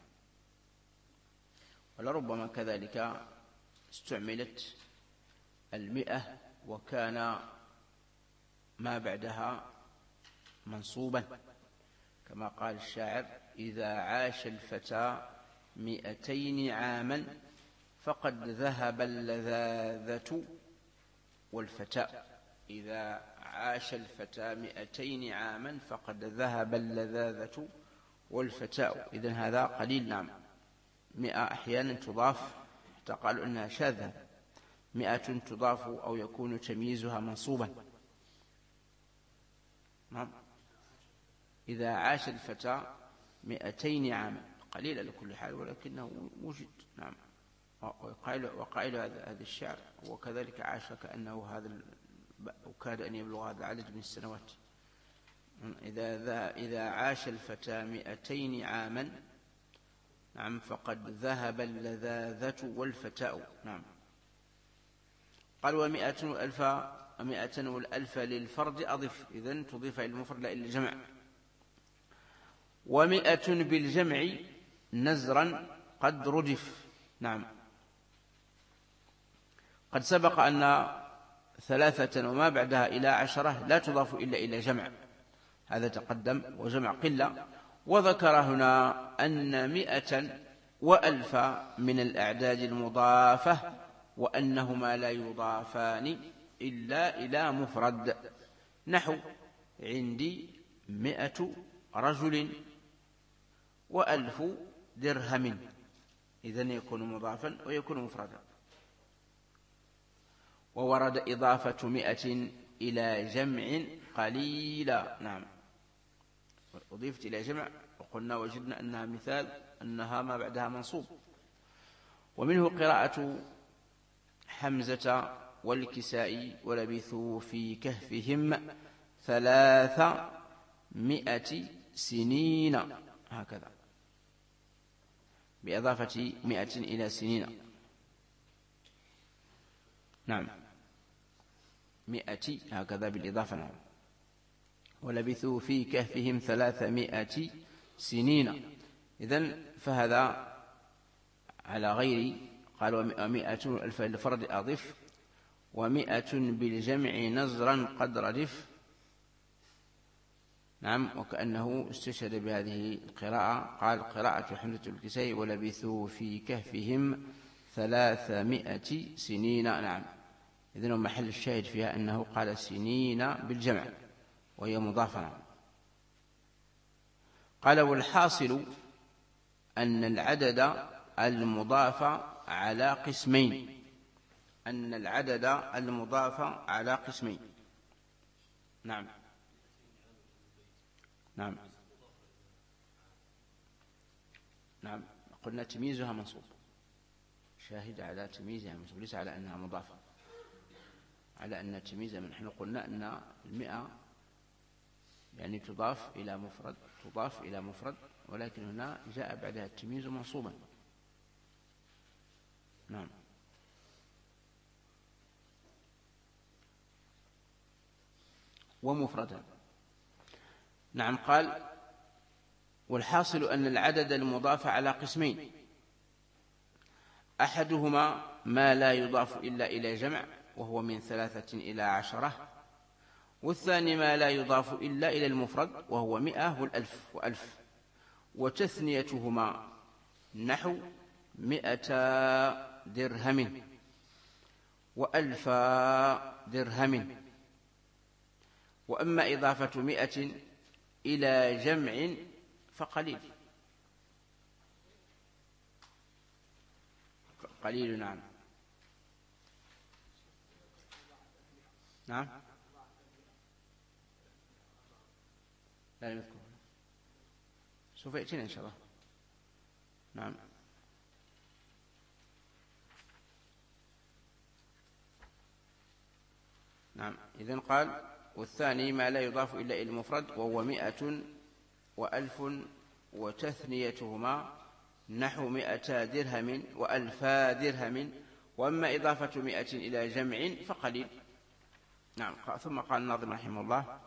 ولربما كذلك استعملت المئة وكان ما بعدها منصوبا، كما قال الشاعر إذا عاش الفتى مئتين عاما فقد ذهب اللذاذة والفتاء. إذا عاش الفتى مئتين عاما فقد ذهب اللذاذة والفتاء. إذن هذا قليل. نعم. مئة أحيانا تضاف حتى قالوا أنها شاذة، مئة تضاف أو يكون تمييزها منصوبا. نعم. إذا عاش الفتى مئتين عاما قليلا لكل حال ولكنه موجد. نعم. وقائل, وقائل هذا الشعر وكذلك عاش كأنه هذا وكاد أن يبلغ هذا العدد من السنوات. إذا, إذا عاش الفتى مئتين عاما نعم فقد ذهب اللذاذة والفتاء. نعم. قال ومئة والألف مئة والألف للفرد أضف، إذن تضيف إلى المفرد لا إلى الجمع. ومئة بالجمع نزرا قد ردف. نعم. قد سبق أن ثلاثة وما بعدها إلى عشرة لا تضاف إلا إلى جمع، هذا تقدم، وجمع قلة. وذكر هنا أن مئة وألف من الأعداد المضافة وأنهما لا يضافان إلا إلى مفرد، نحو عندي مئة رجل وألف درهم، إذن يكون مضافا ويكون مفردا. وورد إضافة مئة إلى جمع قليلا. نعم. أضيفت إلى جمع وقلنا وجدنا أنها مثال أنها ما بعدها منصوب. ومنه قراءة حمزة والكسائي ولبثوا في كهفهم ثلاثمائة سنين، هكذا بإضافة مئة إلى سنين. نعم مئة هكذا بالإضافة. نعم ولبثوا في كهفهم ثلاثمائة سنين. إذن فهذا على غير، قال ومئة ألف الفرد أضف ومئة بالجمع نزرا قد ردف. نعم وكأنه استشهد بهذه القراءة. قال قراءة حمزة الكسائي ولبثوا في كهفهم ثلاثمائة سنين. نعم إذن محل الشاهد فيها أنه قال سنين بالجمع وهي مضافة. قال والحاصل أن العدد المضاف على قسمين، أن العدد المضاف على قسمين. نعم نعم نعم قلنا تمييزها منصوب، شاهد على تمييزها منصوب، ليس على أنها مضافة، على أن تمييزها. من نحن قلنا أن المئة يعني تضاف إلى مفرد، تضاف إلى مفرد، ولكن هنا جاء بعدها التمييز منصوبا. نعم ومفردا. نعم قال والحاصل أن العدد المضاف على قسمين، أحدهما ما لا يضاف إلا إلى جمع وهو من ثلاثة إلى عشرة، والثاني ما لا يضاف إلا إلى المفرد وهو مئة والألف وألف، وتثنيتهما نحو مئة درهم وألف درهم. وأما إضافة مئة إلى جمع فقليل، قليل. نعم نعم لا نذكر، سوف يأتينا إن شاء الله. نعم نعم إذن قال والثاني ما لا يضاف إلا إلى المفرد وهو مئة وألف، وتثنيتهما نحو مئتا درهم وألفا درهم. وأما إضافة مئة إلى جمع فقليل. نعم ثم قال الناظم رحمه الله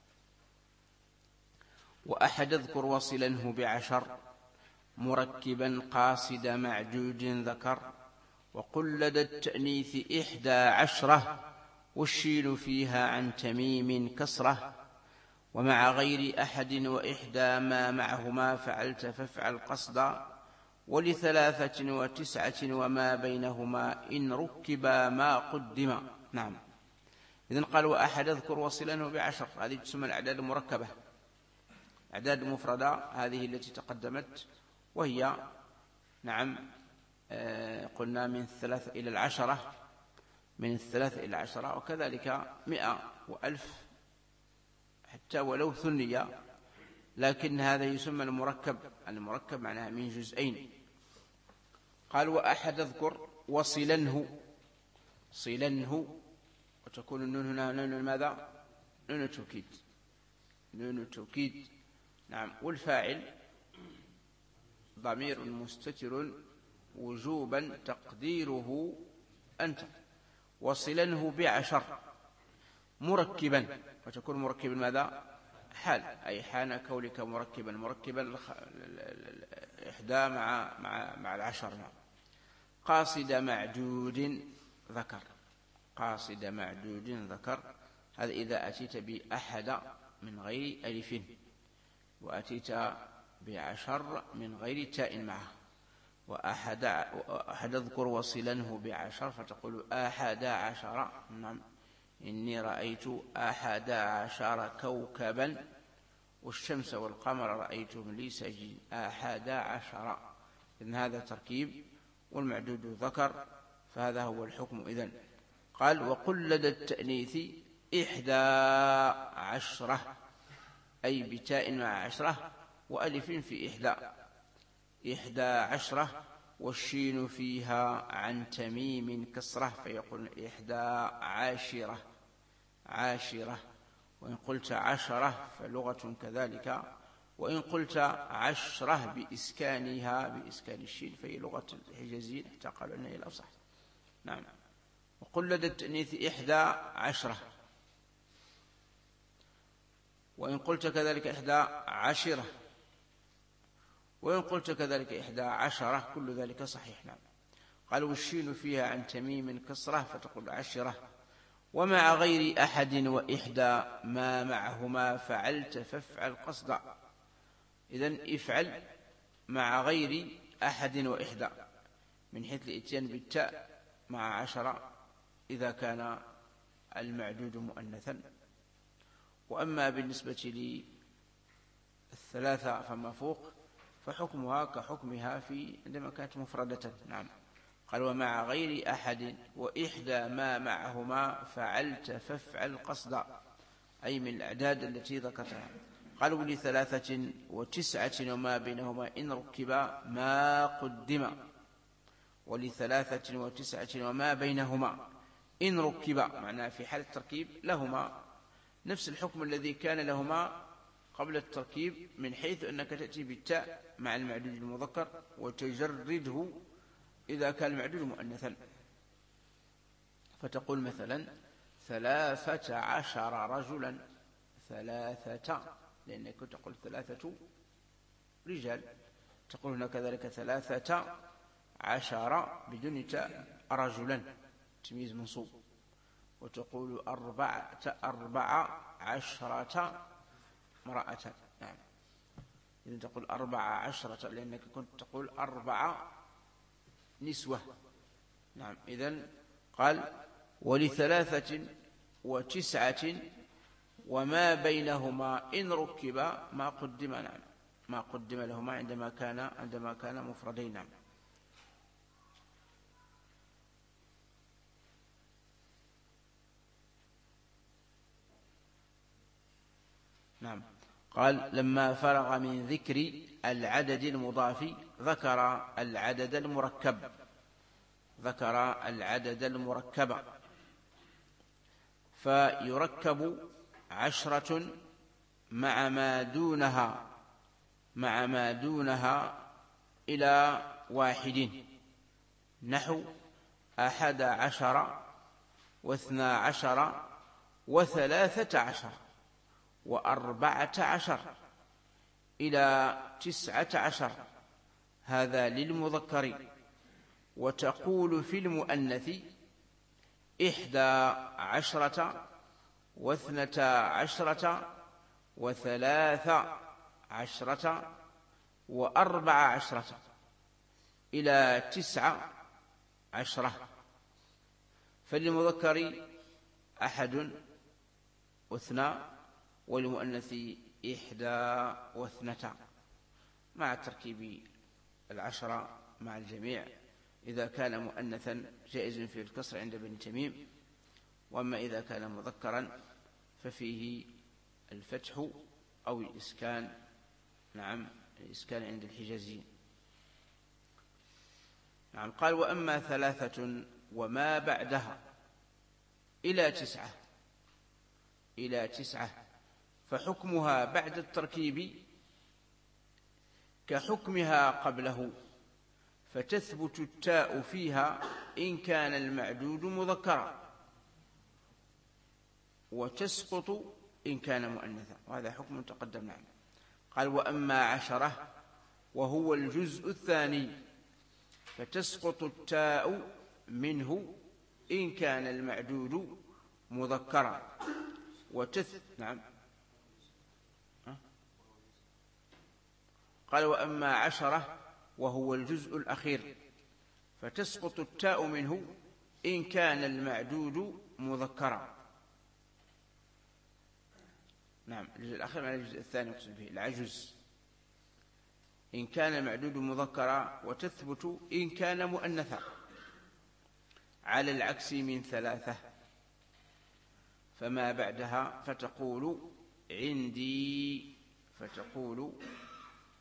وأحد اذكر وصلنه بعشر مركبا قاصد معدود ذكر، وقل لدى التأنيث إحدى عشرة والشين فيها عن تميم كسرة، ومع غير أحد وإحدى ما معهما فعلت فافعل قصدا، ولثلاثة وتسعة وما بينهما إن ركبا ما قدما. نعم إذن قال وأحد اذكر وصلنه بعشر، هذه تسمى الأعداد المركبة، أعداد مفردة هذه التي تقدمت، وهي نعم آه قلنا من الثلاثة إلى العشرة، من الثلاثة إلى العشرة، وكذلك مئة وألف حتى ولو ثنية، لكن هذا يسمى المركب. المركب معناها من جزئين. قال وأحد اذكر وصلنه، صلنه، وتكون النون هنا نون ماذا؟ نون التوكيد، نون التوكيد. نعم والفاعل ضمير مستتر وجوبا تقديره أنت. وصلنه بعشر مركبا، وتكون مركبا ماذا؟ حال، أي حان كونك مركبا، مركبا إحدى مع مع مع العشر. قاصد معدود ذكر، قاصد معدود ذكر، هذا إذا أتيت بأحد من غير ألف، وأتيت بعشر من غير تاء معه. وأحد أحد اذكر وصلنه بعشر فتقول أحد عشر. نعم إني رأيت أحد عشر كوكبا والشمس والقمر رأيتهم لي ساجدين، أحد عشر. إذن هذا تركيب، والمعدود ذكر، فهذا هو الحكم. إذن قال وقل لدى التأنيث إحدى عشرة، أي بتاء مع عشرة، وألف في إحدى إحدى عشرة، والشين فيها عن تميم كسرة فيقول إحدى عاشرة عاشرة. وإن قلت عشرة فلغة كذلك، وإن قلت عشرة بإسكانها بإسكان الشين فهي لغة الحجازيين حتى قالوا أنها الأصح. نعم. وقل لدى التأنيث إحدى عشرة، وإن قلت كذلك إحدى عشرة، وإن قلت كذلك إحدى عشرة كل ذلك صحيح. نعم. قال والشين فيها عن تميم كسرة فتقول عشرة. ومع غير أحد وإحدى ما معهما فعلت فافعل قصدا. إذن افعل مع غير أحد وإحدى من حيث الإتيان بالتاء مع عشرة إذا كان المعدود مؤنثا. وأما بالنسبة للثلاثة فما فوق فحكمها كحكمها في عندما كانت مفردة. نعم. قال ومع غير أحد وإحدى ما معهما فعلت فافعل قصدا، أي من الأعداد التي ذكرتها. قالوا لثلاثة وتسعة وما بينهما إن ركبا ما قدم، ولثلاثة وتسعة وما بينهما إن ركبا معناه في حال التركيب لهما نفس الحكم الذي كان لهما قبل التركيب، من حيث أنك تأتي بالتاء مع المعدود المذكر وتجرده إذا كان المعدود مؤنثا، فتقول مثلا ثلاثة عشر رجلا، ثلاثة لأنك تقول ثلاثة رجال، تقول هنا كذلك ثلاثة عشر بدون تاء رجلا تمييز منصوب، وتقول أربعة أربعة عشرة امرأة. نعم. إذن تقول أربعة عشرة لأنك كنت تقول أربعة نسوة. نعم. إذن قال ولثلاثة وتسعة وما بينهما إن ركبا ما قدم. نعم. ما قدم لهما عندما كان عندما كان مفردين. نعم. نعم. قال لما فرغ من ذكر العدد المضاف ذكر العدد المركب ذكر العدد المركب فيركب عشرة مع ما دونها مع ما دونها إلى واحد، نحو أحد عشر واثنا عشر وثلاثة عشر وأربعة عشر إلى تسعة عشر، هذا للمذكر. وتقول في المؤنث إحدى عشرة واثنتا عشرة وثلاث عشرة وأربع عشرة إلى تسعة عشرة. فللمذكر أحد واثنى، والمؤنث إحدى واثنتا، مع تركيب العشرة مع الجميع إذا كان مؤنثا جائز في الكسر عند ابن تميم، وأما إذا كان مذكرا ففيه الفتح أو الإسكان. نعم. الإسكان عند الحجازيين. نعم. قال وأما ثلاثة وما بعدها إلى تسعة إلى تسعة فحكمها بعد التركيب كحكمها قبله، فتثبت التاء فيها إن كان المعدود مذكرا، وتسقط إن كان مؤنثا، وهذا حكم تقدم. نعم. قال وأما عشرة وهو الجزء الثاني فتسقط التاء منه إن كان المعدود مذكرا وتث نعم. قال وأما عشرة وهو الجزء الأخير فتسقط التاء منه إن كان المعدود مذكرا. نعم. الجزء الأخير على الجزء الثاني يقصد به العجز، إن كان المعدود مذكرا، وتثبت إن كان مؤنثا، على العكس من ثلاثة فما بعدها فتقول عندي فتقول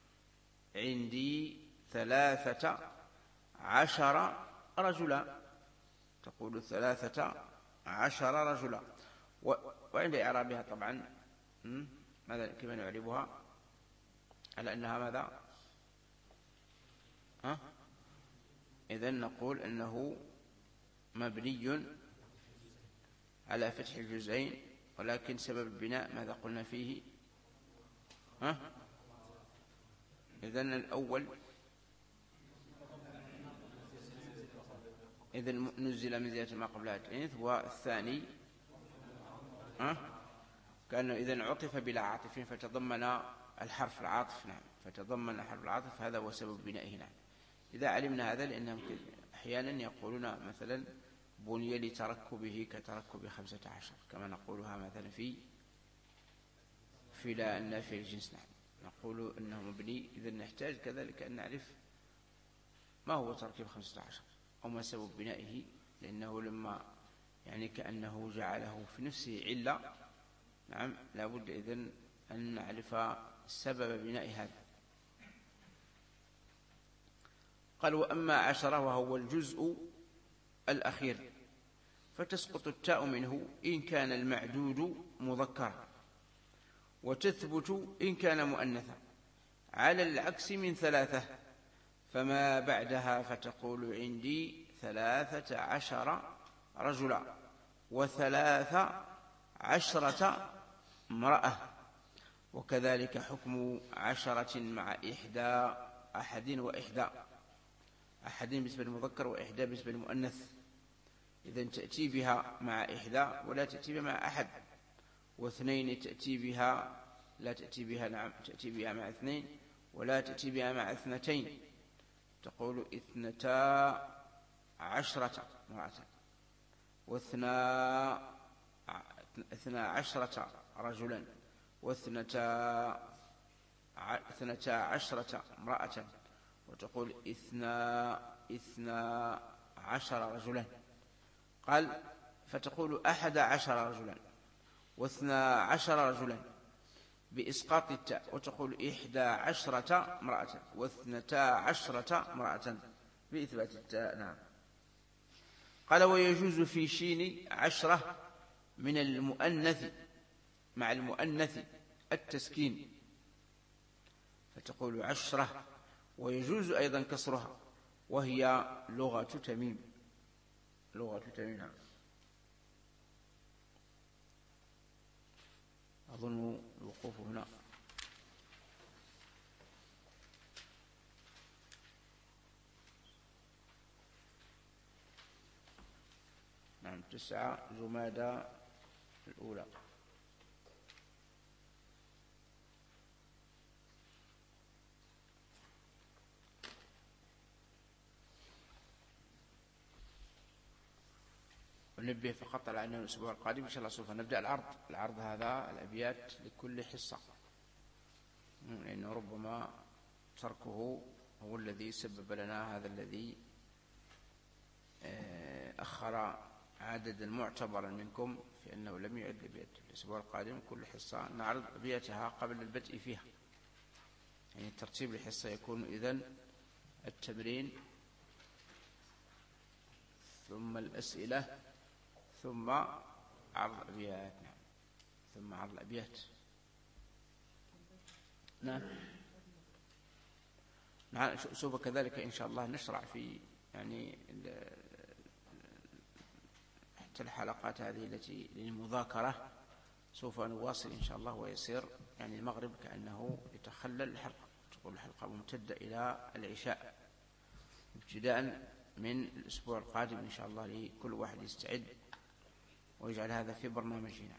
عندي ثلاثة عشر رجلا. تقول ثلاثة عشر رجلا. وعند إعرابها طبعا ماذا كيف نعربها على أنها ماذا؟ ها؟ إذن نقول أنه مبني على فتح الجزئين، ولكن سبب البناء ماذا قلنا فيه؟ ها؟ إذن الأول إذن نزل من زيادة ما قبلها التأنيث، والثاني ها؟ كأنه إذن عطف بلا عاطف فتضمن الحرف العاطف. نعم، فتضمن الحرف العاطف، هذا هو سبب بنائه. نعم، إذا علمنا هذا، لأنهم أحيانا يقولون مثلا بني لتركبه كتركب خمسة عشر، كما نقولها مثلا في في لا النافي الجنس. نعم، نقول أنه مبني. إذا نحتاج كذلك أن نعرف ما هو تركيب خمسة عشر أو ما سبب بنائه، لأنه لما يعني كأنه جعله في نفسه علة. نعم، لابد إذن أن نعرف سبب بناء هذا. قال وأما عشرة وهو الجزء الأخير فتسقط التاء منه إن كان المعدود مذكرا، وتثبت إن كان مؤنثا، على العكس من ثلاثة، فما بعدها فتقول عندي ثلاثة عشر رجلا وثلاث عشرة امرأة. وكذلك حكم عشرة مع إحدى أحد وإحدى، أحد بالنسبة للمذكر وإحدى بالنسبة للمؤنث. إذن تأتي بها مع إحدى ولا تأتي بها مع أحد، واثنين تأتي بها لا تأتي بها نعم تأتي بها مع اثنين ولا تأتي بها مع اثنتين. تقول اثنتا عشرة امرأة واثنا اثنا عشرة رجلا واثنتا اثنتا عشرة امرأة، وتقول اثنا اثنا عشر رجلا. قال فتقول أحد عشر رجلا واثنا عشر رجلا بإسقاط التاء، وتقول إحدى عشرة امرأة واثنتا عشرة امرأة بإثبات التاء. نعم. قال ويجوز في شين عشرة من المؤنث مع المؤنث التسكين، فتقول عشرة، ويجوز أيضا كسرها، وهي لغة تميم. لغة تميم. نعم. أظن الوقوف هنا. نعم، تسعة جمادى الأولى. ونبه فقط على أنه الأسبوع القادم إن شاء الله سوف نبدأ العرض. العرض هذا الأبيات لكل حصة، لأنه ربما تركه هو الذي سبب لنا هذا الذي أخر عددا معتبرا منكم في أنه لم يعد الأبيات. الأسبوع القادم كل حصة نعرض أبياتها قبل البدء فيها، يعني ترتيب الحصة يكون إذن التمرين ثم الأسئلة ثم عرض الأبيات. نعم، ثم عرض الأبيات. نعم. نعم، سوف كذلك إن شاء الله نشرع في يعني حتى الحلقات هذه التي للمذاكرة سوف نواصل إن شاء الله، ويصير يعني المغرب كأنه يتخلل الحلقة، تقول الحلقة ممتدة إلى العشاء ابتداء من الأسبوع القادم إن شاء الله، لكل واحد يستعد ويجعل هذا في برنامجنا.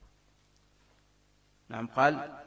نعم. قال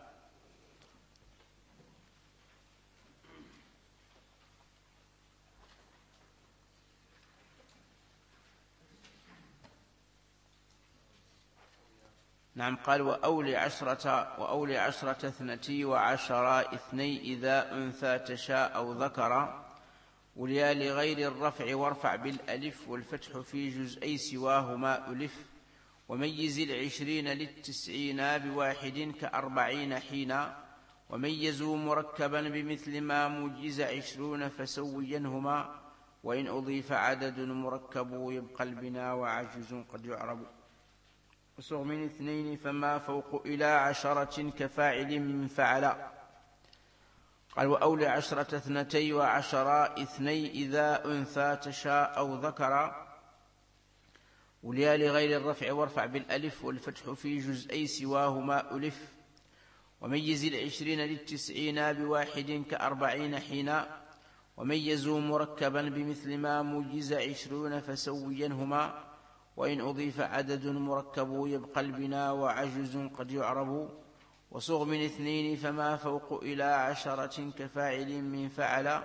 نعم قال وأولي عشرة وأولي عشرة اثنتي وعشرة اثني إذا أنثى تشاء أو ذكر، وليا لغير الرفع وارفع بالألف، والفتح في جزئي سواهما ألف، وميز العشرين للتسعين بواحد كأربعين حين، وميزوا مركبا بمثل ما مجز عشرون فسوينهما وإن أضيف عدد مركب يبقى البناء وعجز قد يعرب وصغ من اثنين فما فوق إلى عشرة كفاعل من فعل قال وأولى عشرة اثنتي وعشرة اثني إذا أنثى تشاء أو ذكر وليا لغير الرفع وارفع بالألف والفتح في جزئي سواهما ألف وميز العشرين للتسعين بواحد كأربعين حينا وميزوا مركبا بمثل ما مجز عشرون فسوينهما وإن أضيف عدد مركب يبقى البناء وعجز قد يعرب وصغ من اثنين فما فوق إلى عشرة كفاعل من فعل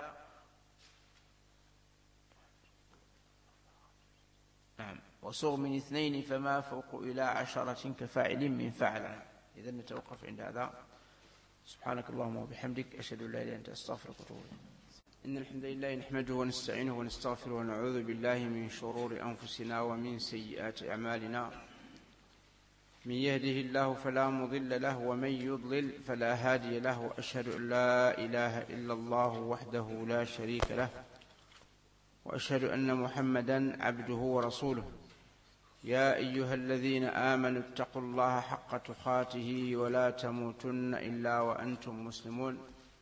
نعم وصغ من اثنين فما فوق إلى عشرة كفاعل من فعل. إذا نتوقف عند هذا. سبحانك اللهم وبحمدك أشهد أن لا إله إلا أنت أستغفرك وأتوب إليك. إن الحمد لله نحمده ونستعينه ونستغفره ونعوذ بالله من شرور أنفسنا ومن سيئات أعمالنا من يهده الله فلا مضل له ومن يضلل فلا هادي له أشهد أن لا إله إلا الله وحده لا شريك له وأشهد أن محمدا عبده ورسوله. يا أيها الذين آمنوا اتقوا الله حق تقاته ولا تموتن إلا وأنتم مسلمون.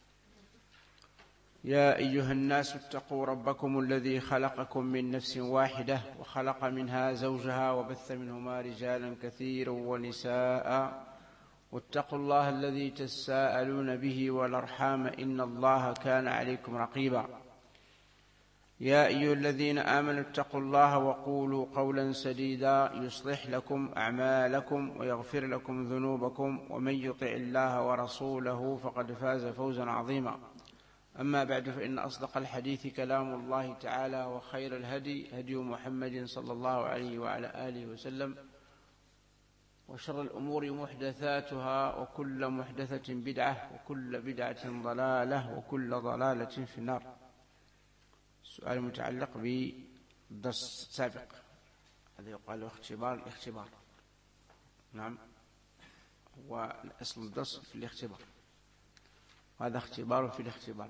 يا أيها الناس اتقوا ربكم الذي خلقكم من نفس واحدة وخلق منها زوجها وبث منهما رجالا كثيرا ونساء واتقوا الله الذي تساءلون به والأرحام إن الله كان عليكم رقيبا. يا أيها الذين آمنوا اتقوا الله وقولوا قولا سديدا يصلح لكم أعمالكم ويغفر لكم ذنوبكم ومن يطع الله ورسوله فقد فاز فوزا عظيما. أما بعد فإن أصدق الحديث كلام الله تعالى وخير الهدي هدي محمد صلى الله عليه وعلى آله وسلم وشر الأمور محدثاتها وكل محدثة بدعة وكل بدعة ضلالة وكل ضلالة في النار. السؤال متعلق بالدرس السابق هذا يقال له اختبار الاختبار. نعم هو أصل الدرس في الاختبار هذا اختبار في الاختبار.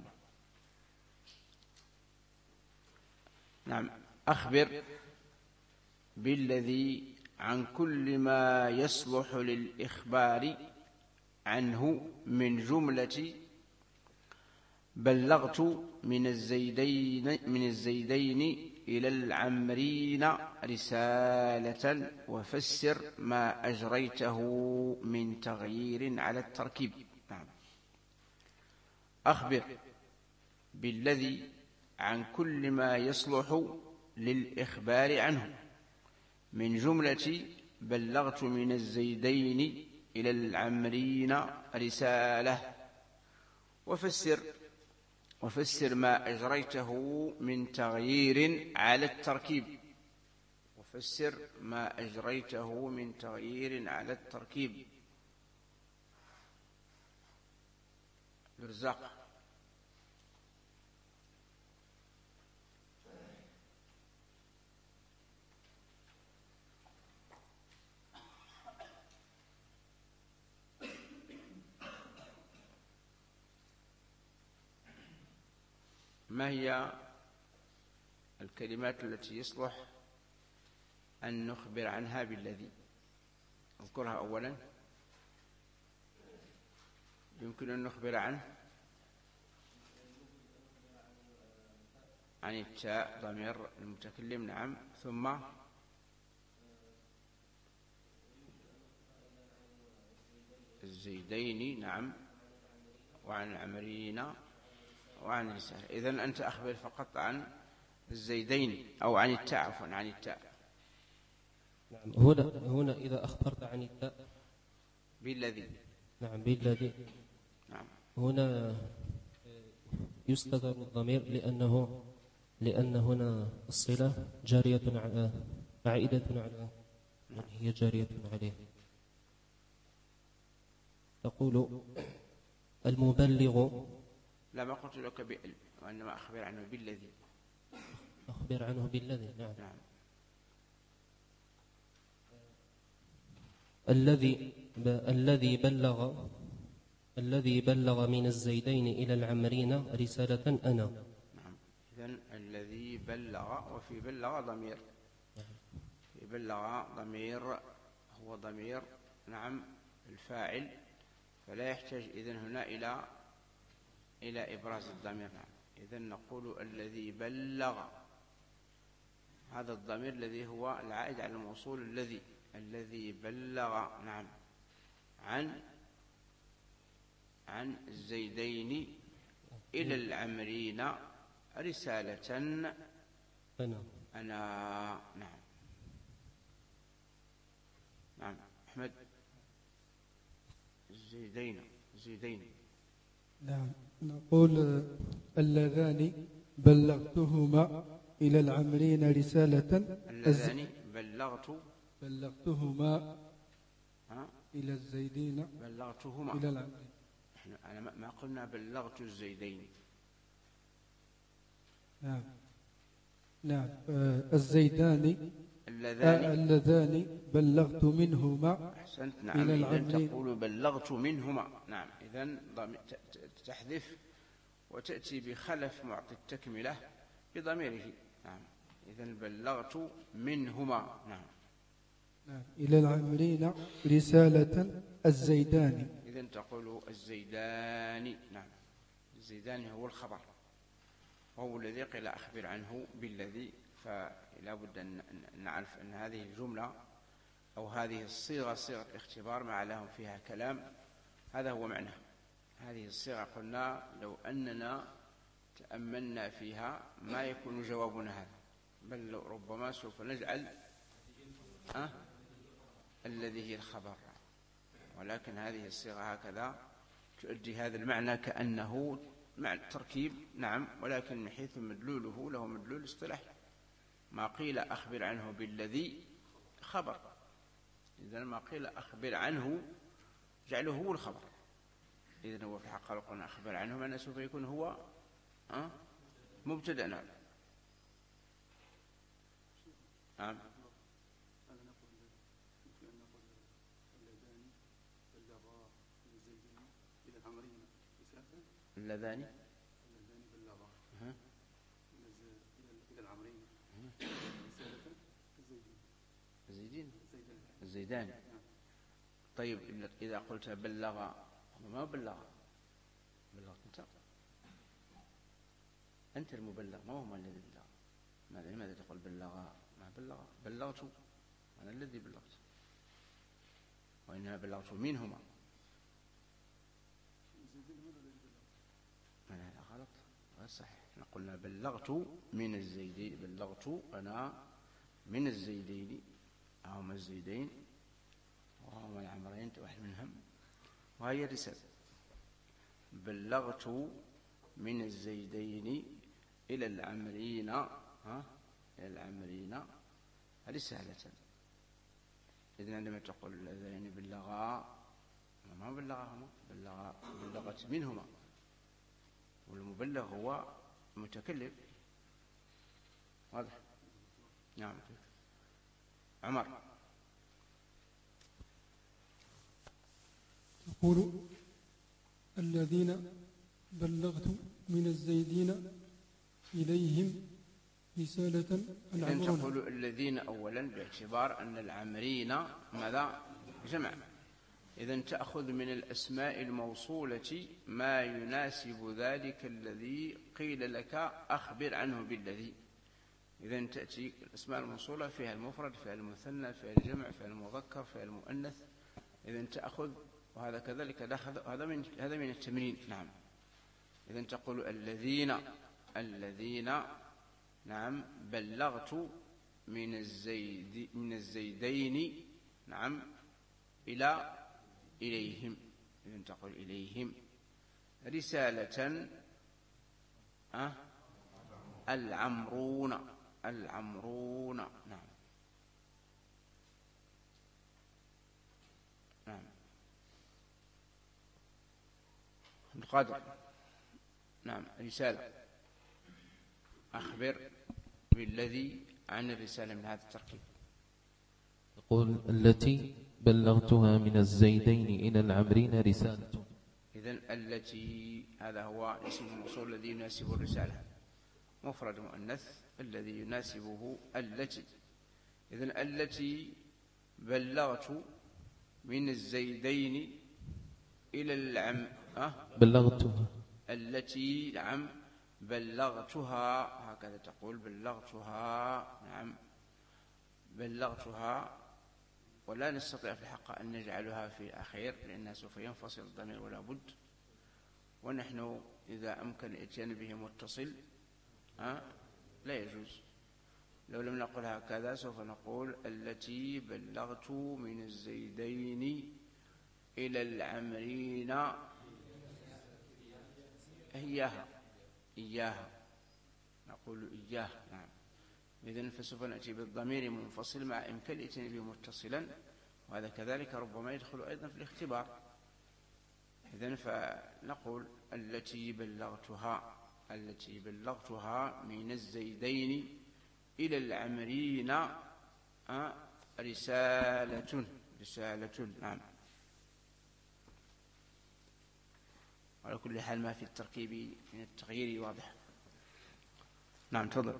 نعم أخبر بالذي عن كل ما يصلح للإخبار عنه من جملة بلغت من الزيدين من الزيدين إلى العمرين رسالة وفسر ما أجريته من تغيير على التركيب. نعم أخبر بالذي عن كل ما يصلح للإخبار عنه من جملة بلغت من الزيدين إلى العمرين رسالة وفسر وفسر ما أجريته من تغيير على التركيب وفسر ما أجريته من تغيير على التركيب. برزاق ما هي الكلمات التي يصلح أن نخبر عنها بالذي؟ أذكرها أولا. يمكن أن نخبر عنه عن التاء ضمير المتكلم. نعم ثم الزيدين. نعم وعن العمرين وعن الرسالة. إذن أنت أخبر فقط عن الزيدين أو عن التاء عفوا عن التاء. نعم هنا هنا إذا أخبرت عن التاء بالذي. نعم بالذي. نعم هنا يستتر الضمير لأنه لأن هنا الصلة جارية على عائدة على من هي جارية عليه. تقول المبلغ. لا ما قلت لك بال وإنما أخبر عنه بالذي. أخبر عنه بالذي. نعم, نعم. الذي ب... الذي بلغ الذي بلغ من الزيدين إلى العمرين رسالة أنا. نعم. إذن الذي بلغ، وفي بلغ ضمير، في بلغ ضمير هو ضمير نعم الفاعل، فلا يحتاج إذن هنا إلى إلى إبراز الضمير. نعم. إذن نقول الذي بلغ، هذا الضمير الذي هو العائد على الموصول الذي الذي بلغ نعم عن عن الزيدين إلى العمرين رسالة أنا. أنا. نعم. نعم. أحمد. الزيدين الزيدين نعم. نقول اللذان بلغتهما إلى العمرين رسالة. اللذان بلغت بلغتهما ها؟ إلى الزيدين بلغتهما إلى العمرين. أنا ما قلنا بلغت الزيدين. نعم. نعم. آه الزيدان اللذان آه اللذان بلغت منهما. أحسنت. نعم. إذن تقول بلغت منهما. نعم. إذن تحذف وتأتي بخلف معطي التكملة بضميره. نعم. إذن بلغت منهما. نعم. نعم. إلى العمرين رسالة الزيدان. إذن تقول الزيدان. نعم. الزيدان هو الخبر، وهو الذي قيل أخبر عنه بالذي، فلا بد أن نعرف أن هذه الجملة أو هذه الصيغة صيغة اختبار مع لهم فيها كلام، هذا هو معناه. هذه الصيغة قلنا لو أننا تأملنا فيها ما يكون جوابنا هذا، بل ربما سوف نجعل أه؟ الذي هي الخبر، ولكن هذه الصيغة هكذا تؤدي هذا المعنى كأنه مع تركيب. نعم. ولكن من حيث مدلوله له مدلول اصطلاحي، ما قيل أخبر عنه بالذي خبر، إذن ما قيل أخبر عنه جعله هو الخبر، إذن هو في حق القرآن أخبر عنه معنى سوف يكون هو أه؟ مبتدأ. نعم. نعم. اللذان اللذان بلغا إلى العمرين رسالة الزيدين الزيدان. طيب إذا قلت بلغ، ما بلغ بلغ أنت أنت المبلغ، ما هو الذي بلغ. ماذا لماذا تقول بلغ؟ ما بلغ، بلغت أنا الذي بلغت، وإنما بلغت منهما. هذا غلط، غير صحيح. قلنا بلغت من الزيدين، بلغت أنا من الزيدين، هما الزيدين وهما العمرين واحد منهم، وهي رسالة. بلغت من الزيدين إلى العمرين ها إلى العمرين رسالة. إذن عندما تقول الذين بلغا، ما بلغهما، بلغ بلغت منهما، والمبلغ هو المتكلم. واضح؟ نعم. عمر. تقول الذين بلغت من الزيدين إليهم رسالة العمرون. تقول الذين أولا باعتبار أن العمرين ماذا؟ جمع. إذن تأخذ من الأسماء الموصولة ما يناسب ذلك الذي قيل لك أخبر عنه بالذي. إذن تأتي الأسماء الموصولة فيها المفرد، فيها المثنى، فيها الجمع، فيها المذكر، فيها المؤنث. إذن تأخذ، وهذا كذلك هذا من هذا من التمرين. نعم. إذن تقول الذين الذين نعم بلغت من الزيد من الزيدين نعم إلى إليهم. إذن تقول إليهم رسالة أه؟ العمرون العمرون. نعم. نعم. القادر. نعم. رسالة أخبر بالذي عن الرسالة من هذا التركيب. يقول التي بلغتها من الزيدين إلى العمرين رسالة. إذن التي هذا هو اسم الموصول الذي يناسب الرسالة، مفرد مؤنث الذي يناسبه التي. إذن التي بلغت من الزيدين إلى العم أه؟ بلغتها التي نعم بلغتها، هكذا تقول بلغتها، نعم بلغتها. ولا نستطيع في الحق أن نجعلها في الأخير لأنها سوف ينفصل الضمير ولا بد، ونحن إذا أمكن الاتيان به متصل أه؟ لا يجوز. لو لم نقل هكذا سوف نقول التي بلغت من الزيدين إلى العمرين إياها إياها نقول إياه. نعم. إذن فسوف نأتي بالضمير منفصل مع إمكان الاتيان به متصلا، وهذا كذلك ربما يدخل أيضا في الاختبار. إذن فنقول التي بلغتها التي بلغتها من الزيدين إلى العمرين أه؟ رسالة رسالة. نعم. على كل حال ما في التركيب من التغيير واضح. نعم تفضل.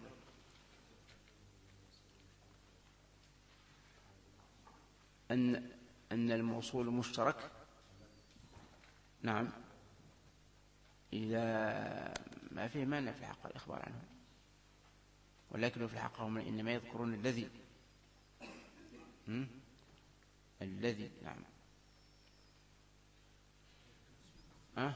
أن أن الموصول مشترك، نعم، إذا ما فيه مانع في الحق الإخبار عنه، ولكن في الحق هم إنما يذكرون الذي الذي نعم أه؟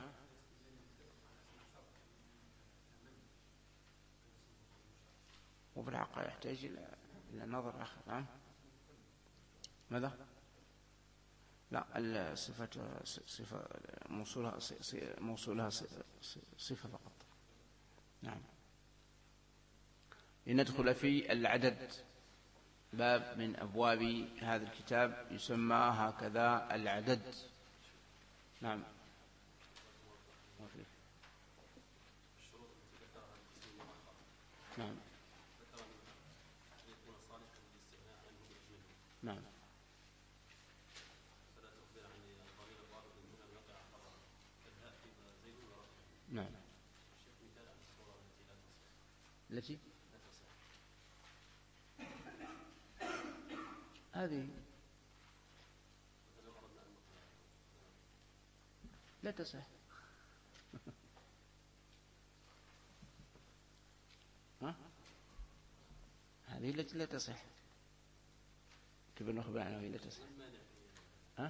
وفي الحق يحتاج إلى إلى نظر آخر. نعم. ماذا؟ لا، الصفة صفة موصولها موصولها صفة فقط. نعم. لندخل في العدد، باب من أبواب هذا الكتاب يسمى هكذا العدد. نعم. نعم. نعم. نعم. التي هذه لا تصح. ها؟ هذه التي لا تصح. كيف نخبر عنها وهي لا تصح؟ ها؟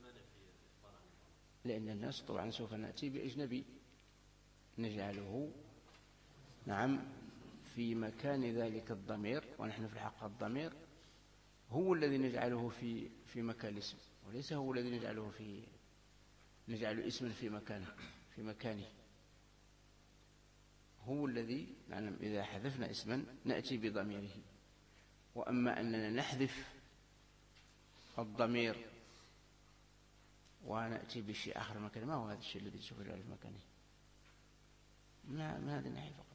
لأن الناس طبعا سوف نأتي بأجنبي نجعله نعم في مكان ذلك الضمير، ونحن في الحق الضمير هو الذي نجعله في في مكان الاسم، وليس هو الذي نجعله في نجعل اسما في مكانه في مكانه هو الذي نعلم. إذا حذفنا اسما نأتي بضميره، وأما أننا نحذف الضمير ونأتي بشيء آخر مكانه، ما هو هذا الشيء الذي سوف نجعله في مكانه من هذه الناحية فقط.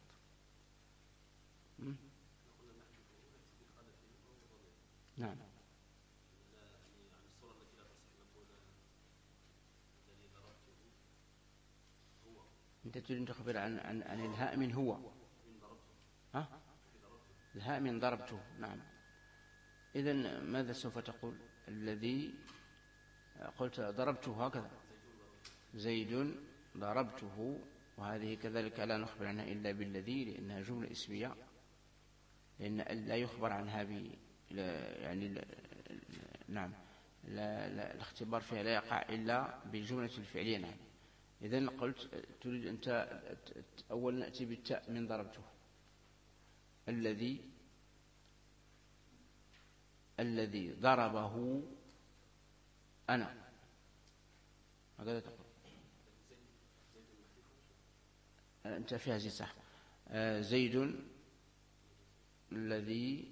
م? نعم. أنت تريد أن تخبر عن عن عن الهاء من هو؟ ها؟ الهاء من ضربته. نعم. إذن ماذا سوف تقول؟ الذي قلت ضربته هكذا زيد ضربته، وهذه كذلك لا نخبر عنها إلا بالذي لأنها جملة اسمية، لأن لا يخبر عنها ب يعني لا نعم لا لا الاختبار فيها لا يقع إلا بالجملة الفعلية. نعم. إذن قلت تريد أنت أولا نأتي بالتاء من ضربته الذي الذي ضربه أنا، هكذا تقول. أنت فيها زي صح. زيد الذي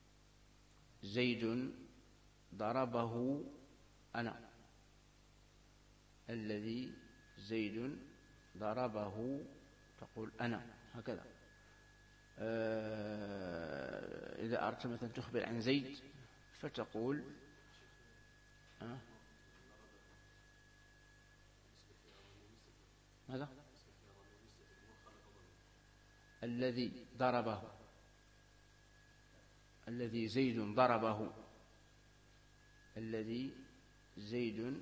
زيد ضربه أنا، الذي زيد ضربه تقول أنا، هكذا. إذا أردت مثلا تخبر عن زيد فتقول ماذا؟ الذي ضربه، الذي زيد ضربه، الذي زيد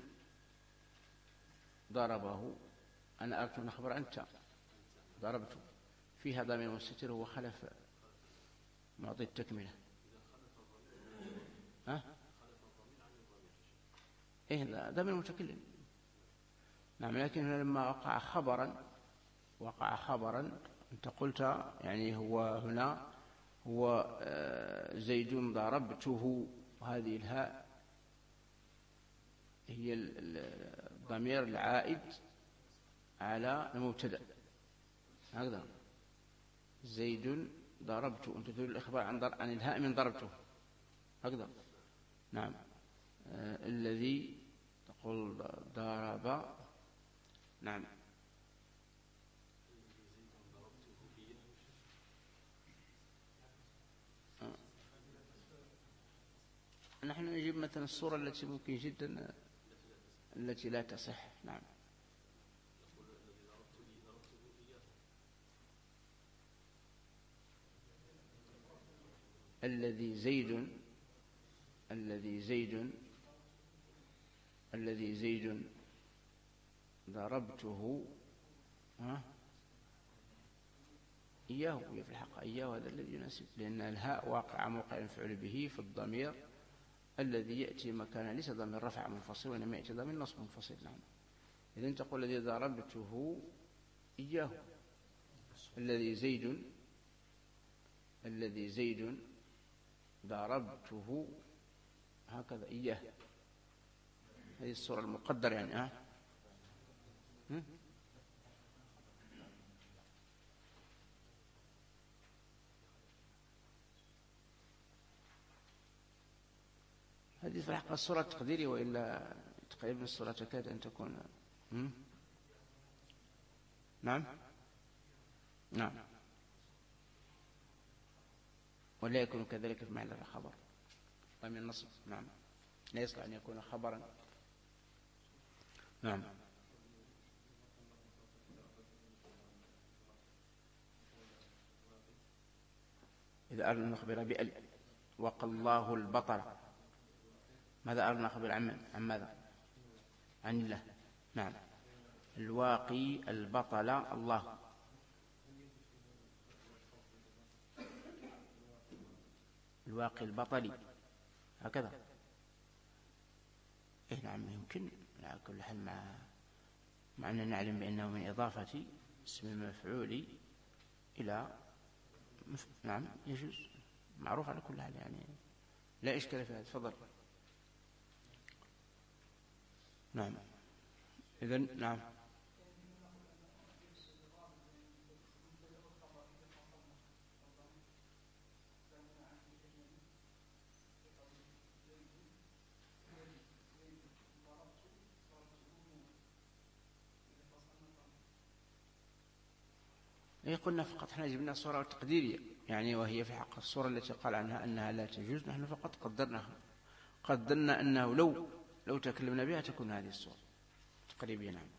ضربه. أنا أردت أن أخبر أنت ضربت، فيها ضمير مستتر هو خلف معطي التكملة. ها؟ إيه ضمير متكلم. نعم، لكن لما وقع خبرا وقع خبرا أنت قلت يعني هو هنا هو زيد ضربته، هذه الهاء هي الضمير العائد على المبتدأ. هكذا زيد ضربته، أنت تريد الإخبار عن, عن الهاء من ضربته. هكذا نعم. آه الذي تقول ضرب. نعم. آه. نحن نجيب مثلا الصورة التي ممكن جدا التي لا تصح. نعم. الذي زيد الذي زيد الذي زيد ضربته. ها؟ إياه في الحق، إياه هذا الذي يناسب، لأن الهاء واقع موقع المفعول به في الضمير الذي يأتي مكان ليس ضمير رفع منفصل وإنما يأتي ضمير نصب منفصل. نعم. إذن تقول الذي ضربته إياه، الذي زيد الذي زيد ضربته، هكذا إياه. هذه الصورة المقدرة يعني. ها؟ هم؟ هذه في الحقيقة الصورة التقديرية، وإلا تقريبا الصورة تكاد أن تكون. هم؟ نعم نعم. ولا يكون كذلك في محل الخبر من النصب. نعم، لا يصلح أن يكون خبرا. نعم. إذا أردنا نخبر بأل وقى الله البطل، ماذا أردنا نخبر عن عن ماذا؟ عن الله. نعم. الواقي البطل الله. الواقي البطلي، هكذا. إيه نعم، يمكن على كل حال، مع مع أننا نعلم بأنه من إضافة اسم المفعول إلى مف... نعم يجوز، معروف على كل حال يعني، لا إشكال في هذا. تفضل. نعم. إذن نعم. إيه قلنا فقط احنا جبنا صورة تقديرية يعني، وهي في حق الصورة التي قال عنها أنها لا تجوز، نحن فقط قدرناها، قدرنا أنه لو لو تكلمنا بها تكون هذه الصورة تقريبية. نعم.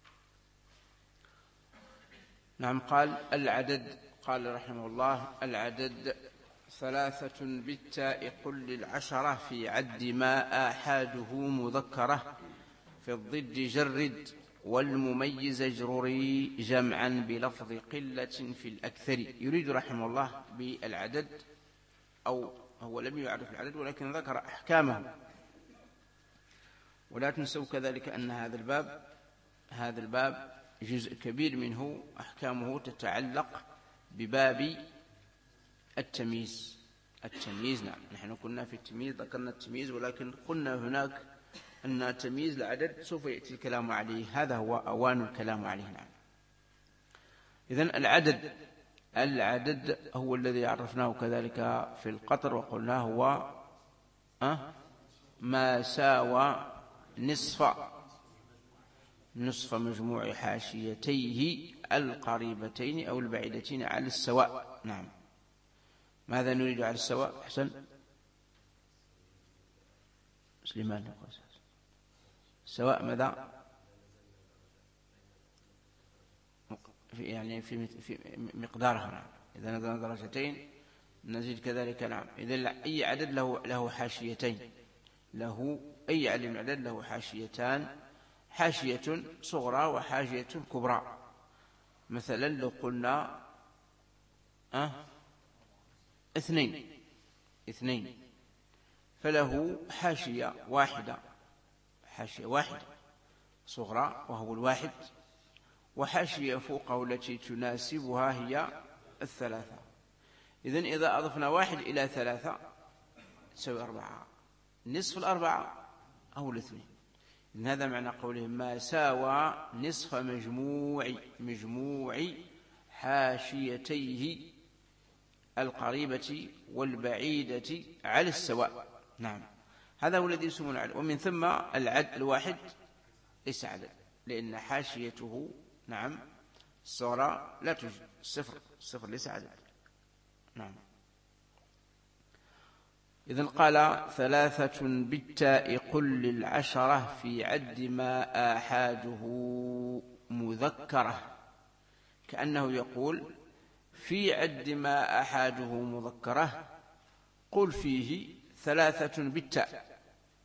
نعم. قال العدد، قال رحمه الله العدد ثلاثة بالتاء قل للعشرة في عد ما آحاده مذكرة في الضد جرد والمميز اجرري جمعا بلفظ قلة في الأكثر. يريد رحمه الله بالعدد، أو هو لم يعرف العدد ولكن ذكر أحكامه. ولا تنسوا كذلك أن هذا الباب هذا الباب جزء كبير منه أحكامه تتعلق بباب التمييز. التمييز نعم، نحن كنا في التمييز ذكرنا التمييز، ولكن قلنا هناك أن تمييز العدد سوف يأتي الكلام عليه، هذا هو أوان الكلام عليه. نعم. إذن العدد العدد هو الذي عرفناه كذلك في القطر، وقلنا هو أه ما ساوى نصف نصف مجموع حاشيتيه القريبتين أو البعيدتين على السواء. نعم. ماذا نريد على السواء؟ حسن سليمان. سواء ماذا؟ في يعني في في مقدارها. نعم. إذا نزلنا درجتين نزيد كذلك. نعم. إذا أي عدد له له حاشيتين، له أي عدد من العدد له حاشيتان، حاشية صغرى وحاشية كبرى. مثلا لو قلنا أه اثنين اثنين فله حاشية واحدة، حاشية واحدة صغرى وهو الواحد، وحاشية فوقه التي تناسبها هي الثلاثة. إذن إذا أضفنا واحد إلى ثلاثة تساوي أربعة، نصف الأربعة أو الاثنين. إن هذا معنى قولهم ما ساوى نصف مجموع مجموع حاشيتيه القريبة والبعيدة على السواء. نعم. هذا هو الذي يسمون العدد. ومن ثم العدد الواحد ليس عدد، لأن حاشيته نعم الصغرى لا توجد، صفر، صفر ليس عدد. نعم. إذن قال ثلاثة بالتاء قل للعشرة في عد ما آحاده مذكرة، كأنه يقول في عد ما آحاده مذكرة قل فيه ثلاثة بالتاء،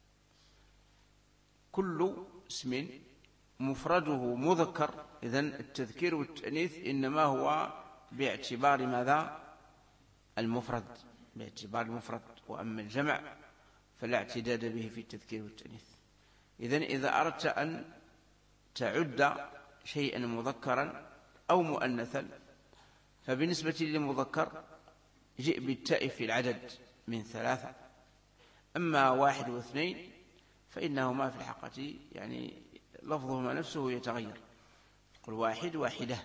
كل اسم مفرده مذكر. إذن التذكير والتأنيث إنما هو باعتبار ماذا؟ المفرد، باعتبار المفرد. وأما الجمع فلا اعتداد به في التذكير والتأنيث. إذن إذا أردت أن تعد شيئا مذكرا أو مؤنثا فبالنسبة للمذكر جئ بالتاء في العدد من ثلاثة. أما واحد واثنين فإنهما في الحقيقة يعني لفظهما نفسه يتغير. قل واحد واحدة،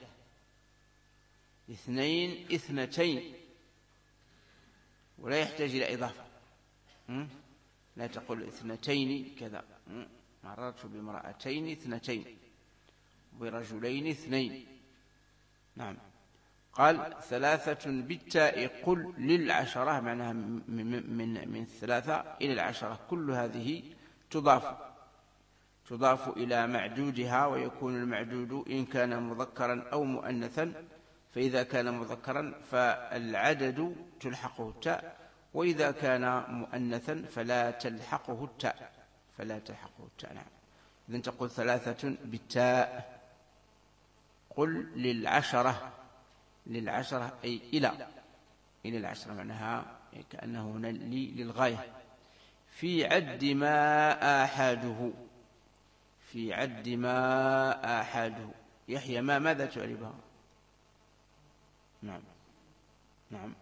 اثنين اثنتين، ولا يحتاج إلى إضافة. لا تقول اثنتين كذا، مررت بامرأتين اثنتين، برجلين اثنين. نعم. قال ثلاثة بالتاء قل للعشرة، معناها من, من, من الثلاثة إلى العشرة، كل هذه تضاف تضاف إلى معدودها، ويكون المعدود إن كان مذكرا أو مؤنثا. فإذا كان مذكرا فالعدد تلحقه التاء، وإذا كان مؤنثا فلا تلحقه التاء فلا تلحقه التاء. نعم. إذن تقول ثلاثة بالتاء قل للعشرة، للعشرة أي إلى إلى العشرة، معناها كأنه هنا للغاية. في عد ما آحاده، في عد ما آحاده. يحيى ما ماذا تعربها؟ نعم. نعم.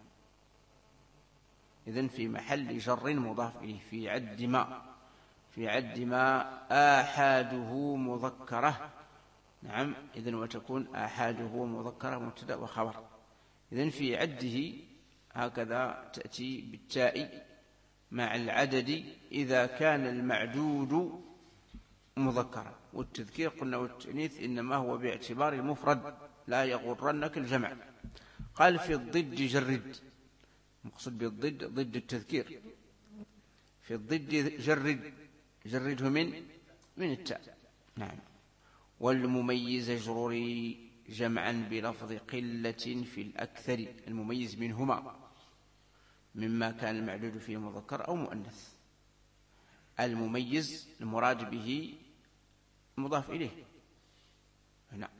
إذن في محل جر مضاف إليه. في عد ما، في عد ما آحاده مذكرة. نعم. إذن وتكون آحاده مذكرة مبتدأ وخبر. إذن في عده هكذا تأتي بالتاء مع العدد إذا كان المعدود مذكرا. والتذكير قلنا والتأنيث إنما هو باعتبار المفرد، لا يغرنك الجمع. قال في الضد جرد، مقصود بالضد ضد التذكير. في الضد جرد، جرده من من التاء. نعم. والمميز اجرري جمعا بلفظ قلة في الأكثر، المميز منهما مما كان المعدود فيه مذكر أو مؤنث. المميز المراد به مضاف إليه هنا،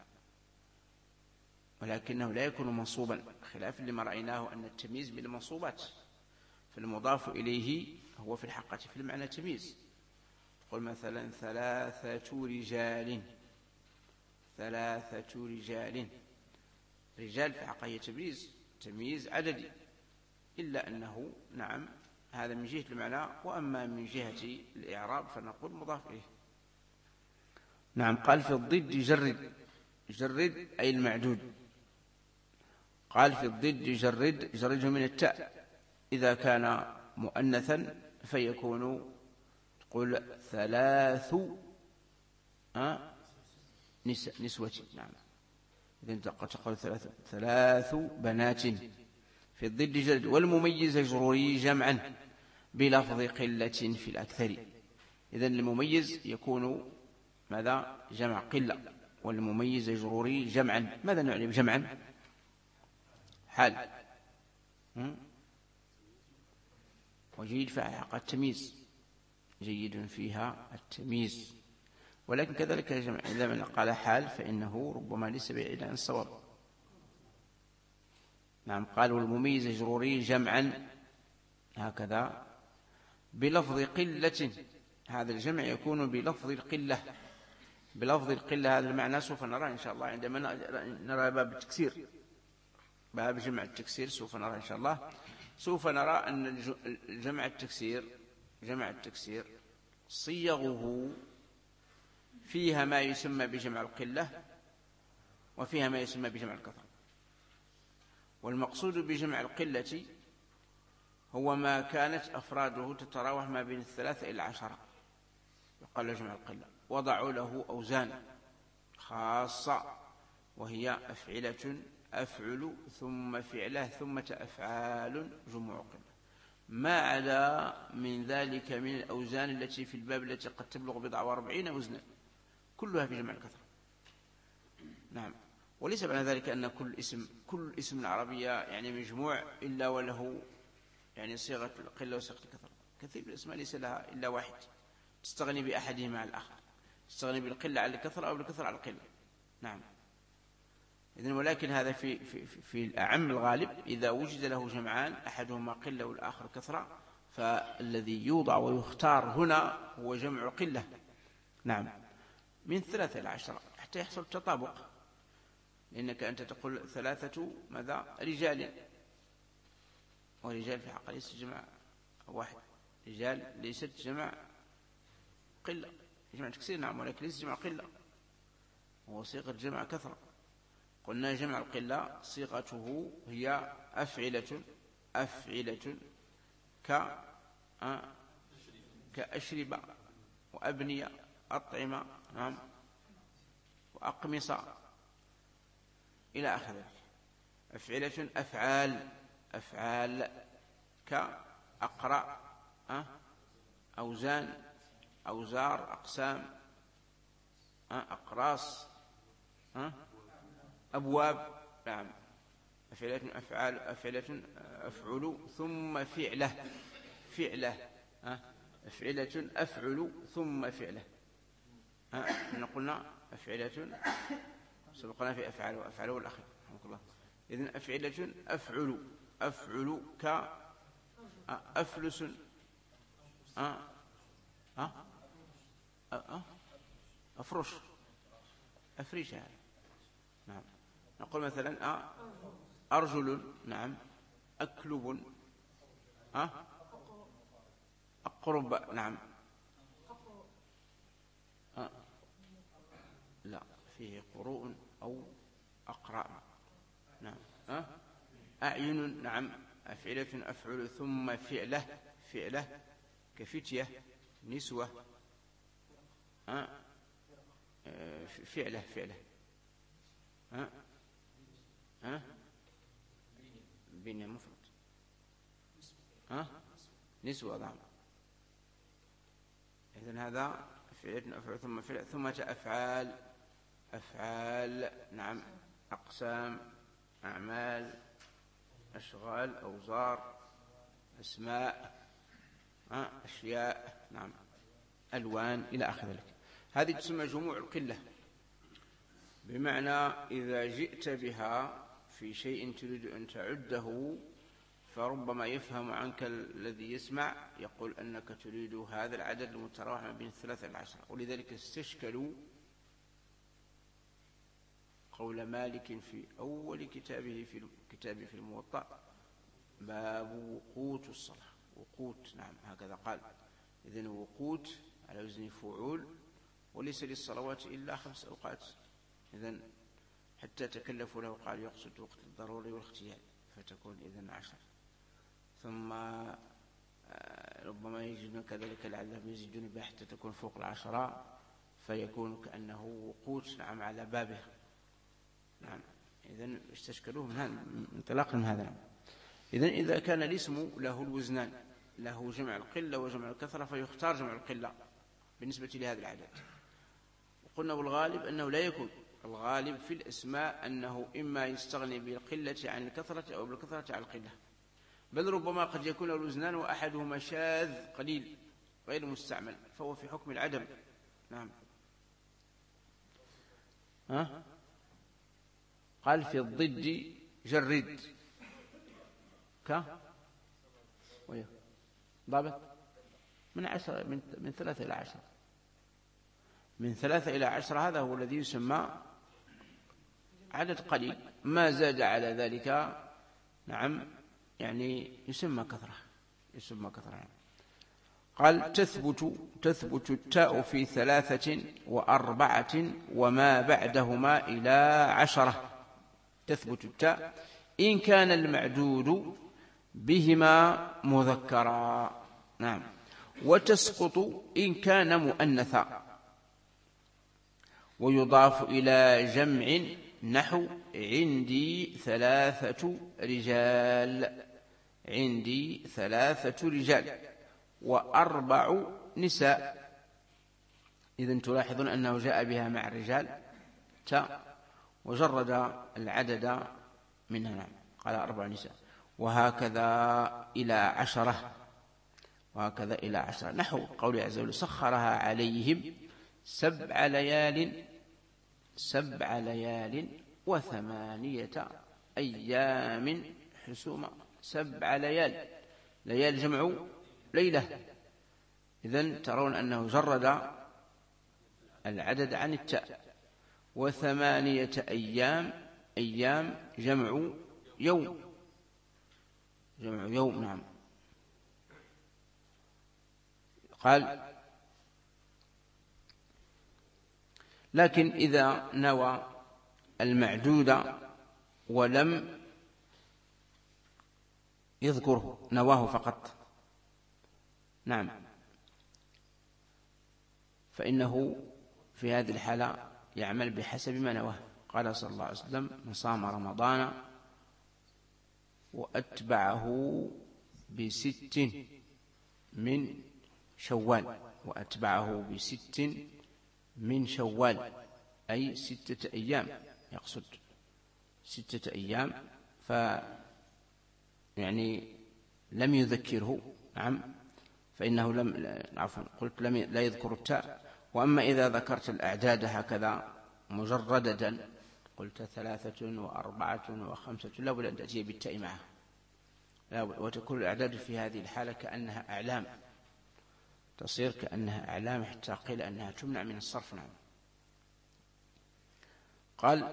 ولكنه لا يكون منصوبا، خلاف لما رأيناه أن التمييز بالمنصوبات. فالمضاف إليه هو في الحقيقة في المعنى تمييز. قل مثلا ثلاثة رجال، ثلاثة رجال، رجال في الحقيقة تمييز، تمييز عددي، إلا أنه نعم هذا من جهة المعنى. وأما من جهة الإعراب فنقول مضاف إليه. نعم. قال في الضد جرد، جرد أي المعدود. قال في الضد جرد، جرده من التاء. إذا كان مؤنثا فيكون تقول ثلاث أه نس نسوة. نعم. إذن تقول ثلاث, ثلاث بنات. في الضد جرد. والمميز جروري جمعا بلفظ قلة في الأكثر. إذن المميز يكون ماذا؟ جمع قلة، والمميز يجروري جمعا. ماذا نعني بجمعا؟ حال. وجيد فيها حق التمييز، جيد فيها التمييز. ولكن كذلك يا جماعة إذا من قال حال فإنه ربما ليس بعيد عن الصواب. نعم، قال والمميز يجروري جمعا هكذا بلفظ قلة. هذا الجمع يكون بلفظ القلة. بلفظ القلة هذا المعنى سوف نرى إن شاء الله عندما نرى باب التكسير، باب جمع التكسير سوف نرى إن شاء الله. سوف نرى أن جمع التكسير جمع التكسير صيغه فيها ما يسمى بجمع القلة وفيها ما يسمى بجمع الكثرة. والمقصود بجمع القلة هو ما كانت أفراده تتراوح ما بين الثلاثة إلى العشرة، يقال له جمع القلة. وضعوا له أوزان خاصة وهي أفعلة، أفعل، ثم فعله، ثم أفعال، جموع قلة. ما عدا من ذلك من الأوزان التي في الباب التي قد تبلغ بضع واربعين وزنا كلها في جمع الكثرة. نعم. وليس معنى ذلك أن كل اسم كل اسم العربية يعني مجموع إلا وله يعني صيغة القلة وصيغة الكثرة. كثير من الأسماء ليس لها إلا واحد، تستغني بأحدهما عن الآخر، تستغني بالقلة على الكثرة أو بالكثرة على القلة. نعم. إذن ولكن هذا في, في, في الأعم الغالب إذا وجد له جمعان أحدهما قلة والآخر كثرة فالذي يوضع ويختار هنا هو جمع قلة. نعم، من ثلاثة إلى عشرة حتى يحصل تطابق، لأنك أنت تقول ثلاثة ماذا رجال، ورجال في حق ليس جمع واحد، رجال ليست جمع قلة، جمع تكسير نعم ولكن ليس جمع قلة، هو صيغة جمع كثرة. قلنا جمع القلة صيغته هي أفعلة أفعلة ك كأشربة وأبنية أطعمة نعم وأقمصة إلى آخره. أفعلة أفعال أفعال كأقرأ أوزان أوزار أقسام أقراص أبواب. نعم، أفعلة أفعال أفعلة أفعل ثم فعله فعله أفعلة أفعل ثم فعله. من قلنا أفعلة سبقنا في أفعال وأفعله والأخير رحمك الله. إذن أفعلة أفعل أفعل ك أفلس أه أه أه أفرش أفريش. نعم، نقول مثلا أرجل نعم أكلب أه أقرب نعم أه لا فيه قروء أو أقراء. نعم أه أعين نعم أفعلة أفعل ثم فعله فعله كفتية نسوة أه فعله فعله ها ها بنية مفرد ها نسوة نعم. إذن هذا فعل أفعل ثم فعل ثم أفعال أفعال نعم أقسام أعمال أشغال أوزار أسماء أشياء نعم ألوان إلى آخر ذلك. هذه تسمى جموع القلة، بمعنى إذا جئت بها في شيء تريد أن تعده فربما يفهم عنك الذي يسمع يقول أنك تريد هذا العدد المتراوح ما بين الثلاثة والعشرة. ولذلك استشكلوا قول مالك في أول كتابه في كتابه في الموطأ باب وقوت الصلاة. وقوت نعم هكذا قال. إذن وقوت على وزن فعول، وليس للصلوات إلا خمس أوقات. إذن حتى تكلفوا له قال يقصد وقت الضروري والاختيار فتكون إذن عشر. ثم ربما يجدون كذلك لعلهم يزيدون بها حتى تكون فوق العشرة فيكون كأنه وقوت نعم على بابه. نعم إذن استشكلوه من هذا انطلاقا من هذا. إذن إذا كان الاسم له الوزنان له جمع القلة وجمع الكثرة فيختار جمع القلة بالنسبة لهذا العدد. وقلنا بالغالب أنه لا يكون الغالب في الأسماء أنه إما يستغني بالقلة عن الكثرة أو بالكثرة عن القلة، بل ربما قد يكون الوزنان وأحدهما شاذ قليل غير مستعمل فهو في حكم العدم. نعم. ها؟ قال في الضد جرد ك ضابط من عشرة من, من ثلاثة إلى عشرة من ثلاثة إلى عشرة هذا هو الذي يسمى عدد قليل، ما زاد على ذلك نعم يعني يسمى كثرة يسمى كثرة يعني. قال تثبت تثبت التاء في ثلاثة وأربعة وما بعدهما إلى عشرة. تثبت التاء إن كان المعدود بهما مذكرا. نعم. وتسقط إن كان مؤنثا، ويضاف إلى جمع نحو عندي ثلاثة رجال عندي ثلاثة رجال وأربع نساء. إذن تلاحظون أنه جاء بها مع الرجال تاء وجرد العدد منها. نعم. قال أربع نساء. وهكذا إلى عشرة وهكذا إلى عشرة نحو قول عز وجل سخرها عليهم سبع ليال سبع ليال وثمانية أيام حسوما. سبع ليال ليال جمع ليلة. إذن ترون أنه جرد العدد عن التاء. وثمانية أيام أيام جمع يوم جمع يوم. نعم. قال لكن إذا نوى المعدود ولم يذكره نواه فقط نعم فإنه في هذه الحالة يعمل بحسب ما نواه. قال صلى الله عليه وسلم من صام رمضان وأتبعه بست من شوال وأتبعه بست من شوال أي ستة أيام يقصد ستة أيام ف يعني لم يذكره. نعم. فإنه لم عفوا قلت لم لا يذكر التاء. وأما إذا ذكرت الأعداد هكذا مجردة قلت ثلاثة وأربعة وخمسة لا بد أن تأتي بالتاء معها وتكون الأعداد في هذه الحالة كأنها أعلام تصير كأنها أعلام حتى قيل أنها تمنع من الصرف. نعم. قال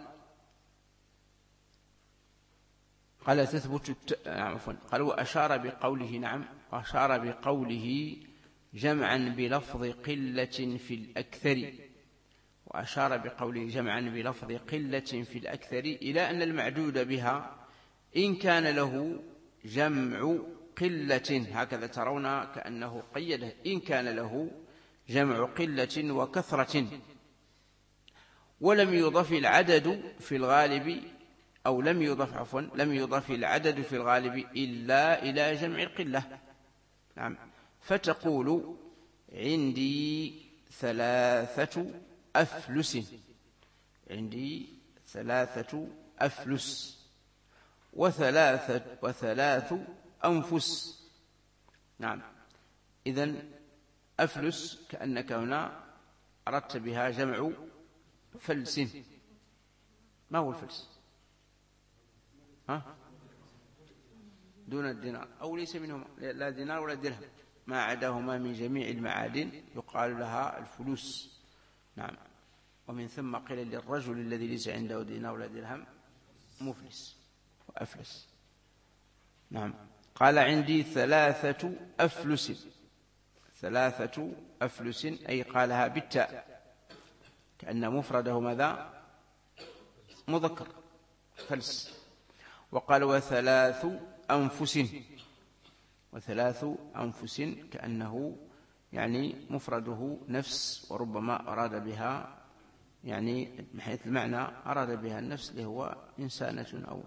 قال تثبت الت... عفوا قال وأشار بقوله نعم وأشار بقوله جمعا بلفظ قلة في الأكثر وأشار بقوله جمعا بلفظ قلة في الأكثر إلى أن المعدود بها إن كان له جمع قلة هكذا ترون كأنه قيده إن كان له جمع قلة وكثرة ولم يضف العدد في الغالب أو لم يضف عفوا لم يضف العدد في الغالب إلا إلى جمع القلة. نعم. فتقول عندي ثلاثة أفلس عندي ثلاثة أفلس وثلاثة وثلاث أنفس. نعم. إذن أفلس كأنك هنا أردت بها جمع فلس. ما هو الفلس؟ ها؟ دون الدينار أو ليس منهما لا دينار ولا درهم ما عداهما من جميع المعادن يقال لها الفلوس. نعم. ومن ثم قيل للرجل الذي ليس عنده دينار ولا درهم مفلس وأفلس. نعم. قال عندي ثلاثة أفلس ثلاثة أفلس أي قالها بالتاء كأن مفرده ماذا مذكر فلس. وقال وثلاث أنفس وثلاث أنفس كأنه يعني مفرده نفس وربما أراد بها يعني من حيث المعنى أراد بها النفس اللي هو إنسانة أو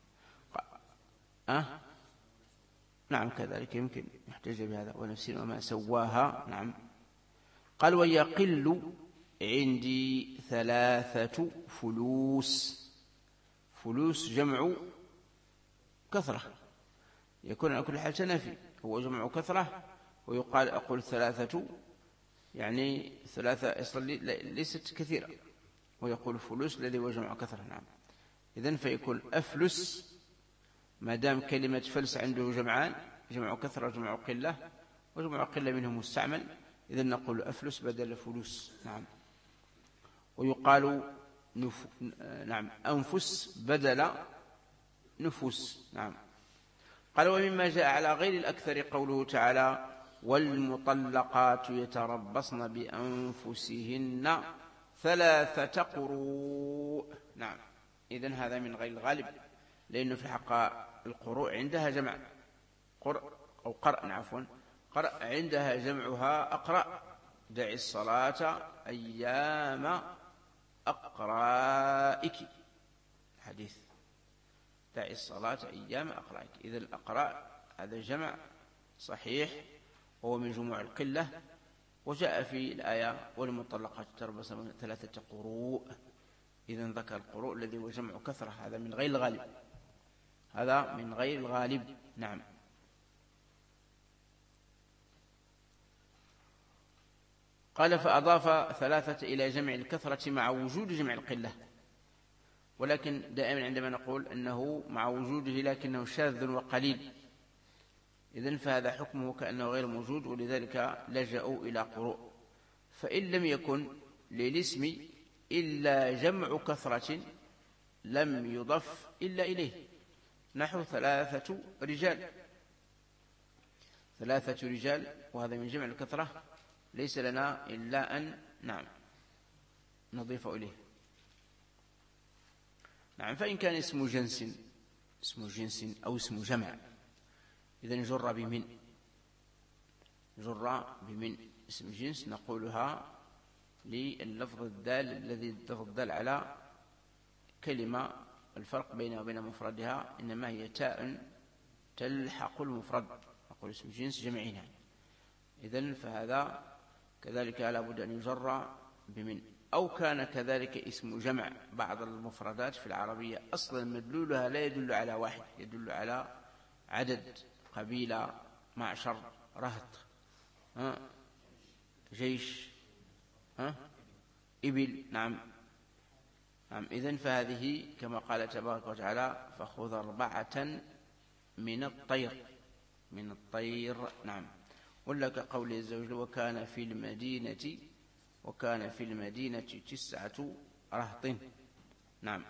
أه؟ نعم كذلك يمكن يحتج بهذا ونفس وما سواها. نعم. قال ويقل عندي ثلاثة فلوس. فلوس جمع كثرة، يكون على كل حال تنافي، هو جمع كثرة، ويقال أقول ثلاثة يعني ثلاثة أصلا ليست كثيرة، ويقول فلوس الذي هو جمع كثرة. نعم. إذن فيكون أفلس ما دام كلمة فلس عنده جمعان، جمع كثرة وجمع قلة، وجمع قلة منهم مستعمل، إذن نقول أفلس بدل فلوس. نعم. ويقال نف... نعم أنفس بدل نفوس. نعم. قال ومما جاء على غير الأكثر قوله تعالى والمطلقات يتربصن بأنفسهن ثلاثة قروء. نعم. إذن هذا من غير الغالب، لأنه في حق القروء عندها جمع قرء أو قرء، عفوا قرء عندها جمعها أقرأ. دع الصلاة أيام أقرائك، حديث دع الصلاة أيام أقرائك. إذن الأقراء هذا جمع صحيح وهو من جموع القلة، وجاء في الآية والمطلقات يتربصن ثلاثة قروء. إذن ذكر القروء الذي هو جمع كثرة، هذا من غير الغالب، هذا من غير الغالب. نعم. قال فأضاف ثلاثة إلى جمع الكثرة مع وجود جمع القلة، ولكن دائما عندما نقول أنه مع وجوده لكنه شاذ وقليل، إذن فهذا حكمه كأنه غير موجود، ولذلك لجأوا إلى قروء. فإن لم يكن للاسم إلا جمع كثرة لم يضف إلا إليه، نحو ثلاثة رجال، ثلاثة رجال، وهذا من جمع الكثرة، ليس لنا إلا أن نعم نضيف إليه. نعم. فإن كان اسم جنس اسم جنس أو اسم جمع، إذن جر بمن، جر بمن اسم جنس نقولها لللفظ الدال الذي اللفظ الدال على كلمة، الفرق بينها وبين مفردها إنما هي تاء تلحق المفرد، نقول اسم جنس جمعنا. إذن فهذا كذلك لا بد أن يجر بمن. أو كان كذلك اسم جمع، بعض المفردات في العربية أصلا مدلولها لا يدل على واحد، يدل على عدد، قبيلة، معشر، رهط، ها؟ جيش، ها؟ إبل. نعم. نعم. إذن فهذه كما قال تبارك وتعالى فخذ أربعة من الطير، من الطير. نعم. ولا كقول الزوج وكان في المدينة وكان في المدينة تسعة رهط. نعم.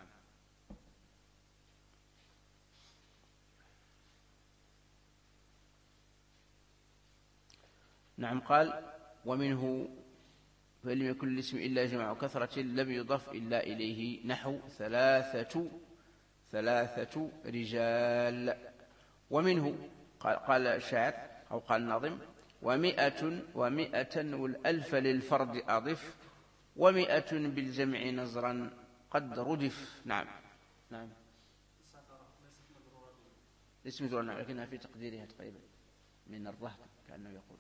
نعم. قال ومنه فلم يكن الاسم إلا جمع كثرة لم يضف إلا إليه، نحو ثلاثة ثلاثة رجال. ومنه قال, قال الشاعر أو قال الناظم ومئة ومئة والألف للفرد أضف ومئة بالجمع نزرا قد ردف. نعم. نعم. اسم ذو نعم، لكنها في تقديرها تقريبا من الرهط كأنه يقول.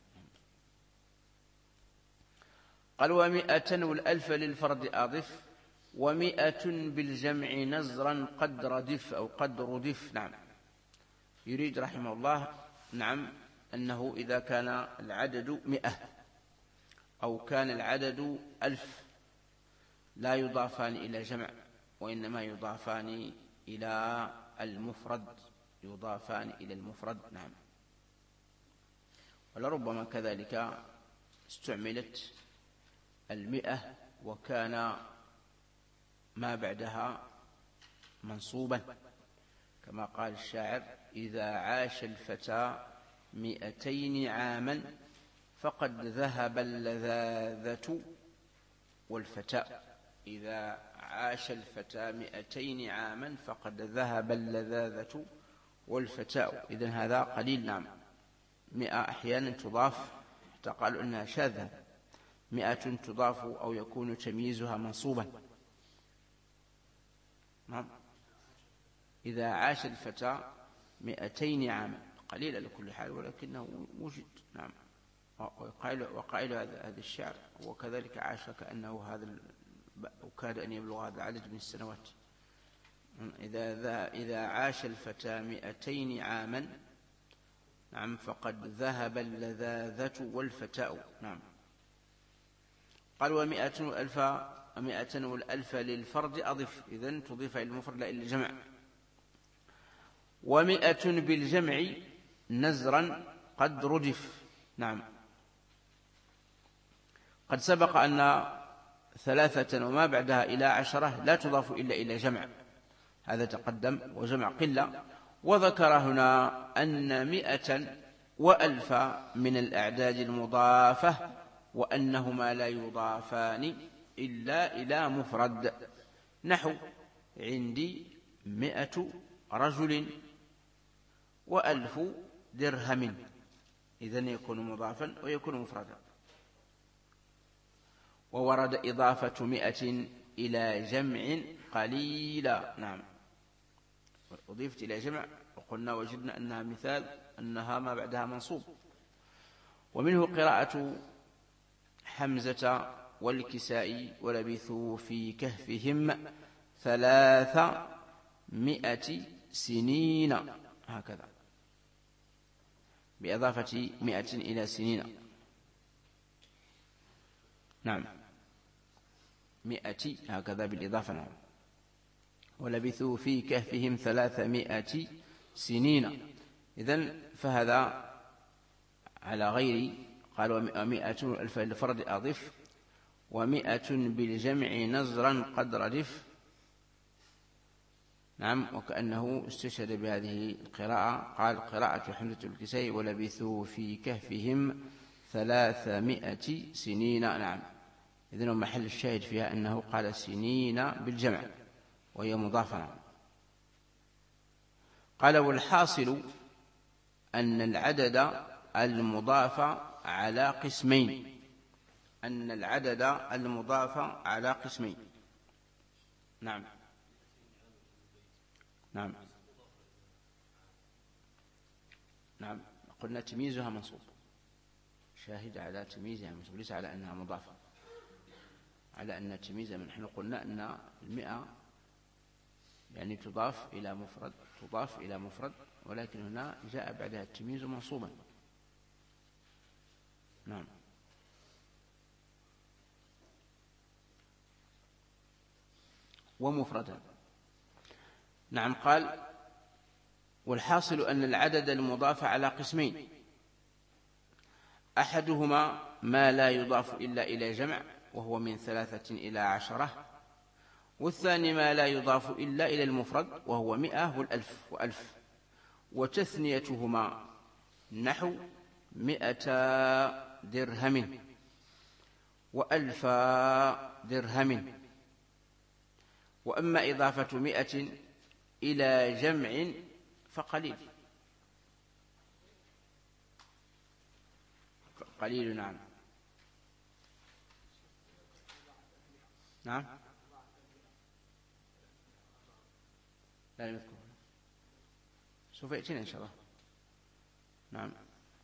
قال ومئة والألف للفرد أضف ومئة بالجمع نزرا قد ردف أو قد ردف. نعم. يريد رحمه الله نعم أنه إذا كان العدد مئة أو كان العدد ألف لا يضافان إلى جمع، وإنما يضافان إلى المفرد، يضافان إلى المفرد. نعم. ولربما كذلك استعملت المئة وكان ما بعدها منصوبا، كما قال الشاعر إذا عاش الفتى مئتين عاما فقد ذهب اللذاذة والفتاء. إذا عاش الفتى مئتين عاما فقد ذهب اللذاذة والفتاء. إذن هذا قليل. نعم. مئة أحيانا تضاف، حتى قالوا أنها شاذة، مئة تضاف أو يكون تمييزها منصوبا. نعم. إذا عاش الفتى مئتين عاما، قليل لكل حال ولكنه موجد. نعم. وقائل هذا الشعر وكذلك عاش كأنه هذا وكاد أن يبلغ هذا العدد من السنوات. إذا إذا عاش الفتى مئتين عاما نعم فقد ذهب اللذاذة والفتاء. نعم. قال ومئة والألف مئة والألف للفرد أضف، إذن تضيف إلى المفرد لا إلى الجمع. ومئة بالجمع نزرا قد ردف. نعم. قد سبق أن ثلاثة وما بعدها إلى عشرة لا تضاف إلا إلى جمع، هذا تقدم، وجمع قلة. وذكر هنا أن مئة وألف من الأعداد المضافة وأنهما لا يضافان إلا إلى مفرد، نحو عندي مئة رجل وألف درهم، إذن يكون مضافا ويكون مفردا. وورد إضافة مئة إلى جمع قليلا. نعم. أضيفت إلى جمع وقلنا وجدنا أنها مثال أنها ما بعدها منصوب. ومنه قراءة حمزة والكسائي ولبثوا في كهفهم ثلاثمائة سنين، هكذا بإضافة مئة إلى سنين. نعم مئة هكذا بالإضافة. نعم. ولبثوا في كهفهم ثلاثمائة سنين، إذن فهذا على غير. قال ومئة ألف للفرد أضف، ومئة بالجمع نزرا قد ردف. نعم. وكأنه استشهد بهذه القراءة. قال قراءة حمزة الكسائي ولبثوا في كهفهم ثلاثمائة سنين. نعم. إذن محل الشاهد فيها أنه قال سنين بالجمع وهي مضافة. قال والحاصل أن العدد المضاف على قسمين، أن العدد المضاف على قسمين. نعم. نعم. نعم. قلنا تمييزها منصوب، شاهد على تمييزها منصوب، ليس على أنها مضافة، على أن تمييزها. من نحن قلنا أن المئة يعني تضاف إلى مفرد، تضاف إلى مفرد، ولكن هنا جاء بعدها التمييز منصوبا. نعم. ومفردا. نعم. قال والحاصل أن العدد المضاف على قسمين، أحدهما ما لا يضاف إلا إلى جمع وهو من ثلاثة إلى عشرة، والثاني ما لا يضاف إلا إلى المفرد وهو مئة والألف وألف. وتثنيتهما نحو مئة درهم وألف درهم. وأما إضافة مئة إلى جمع فقليل، قليل. نعم. نعم. لا نذكر، سوف يأتينا إن شاء الله. نعم.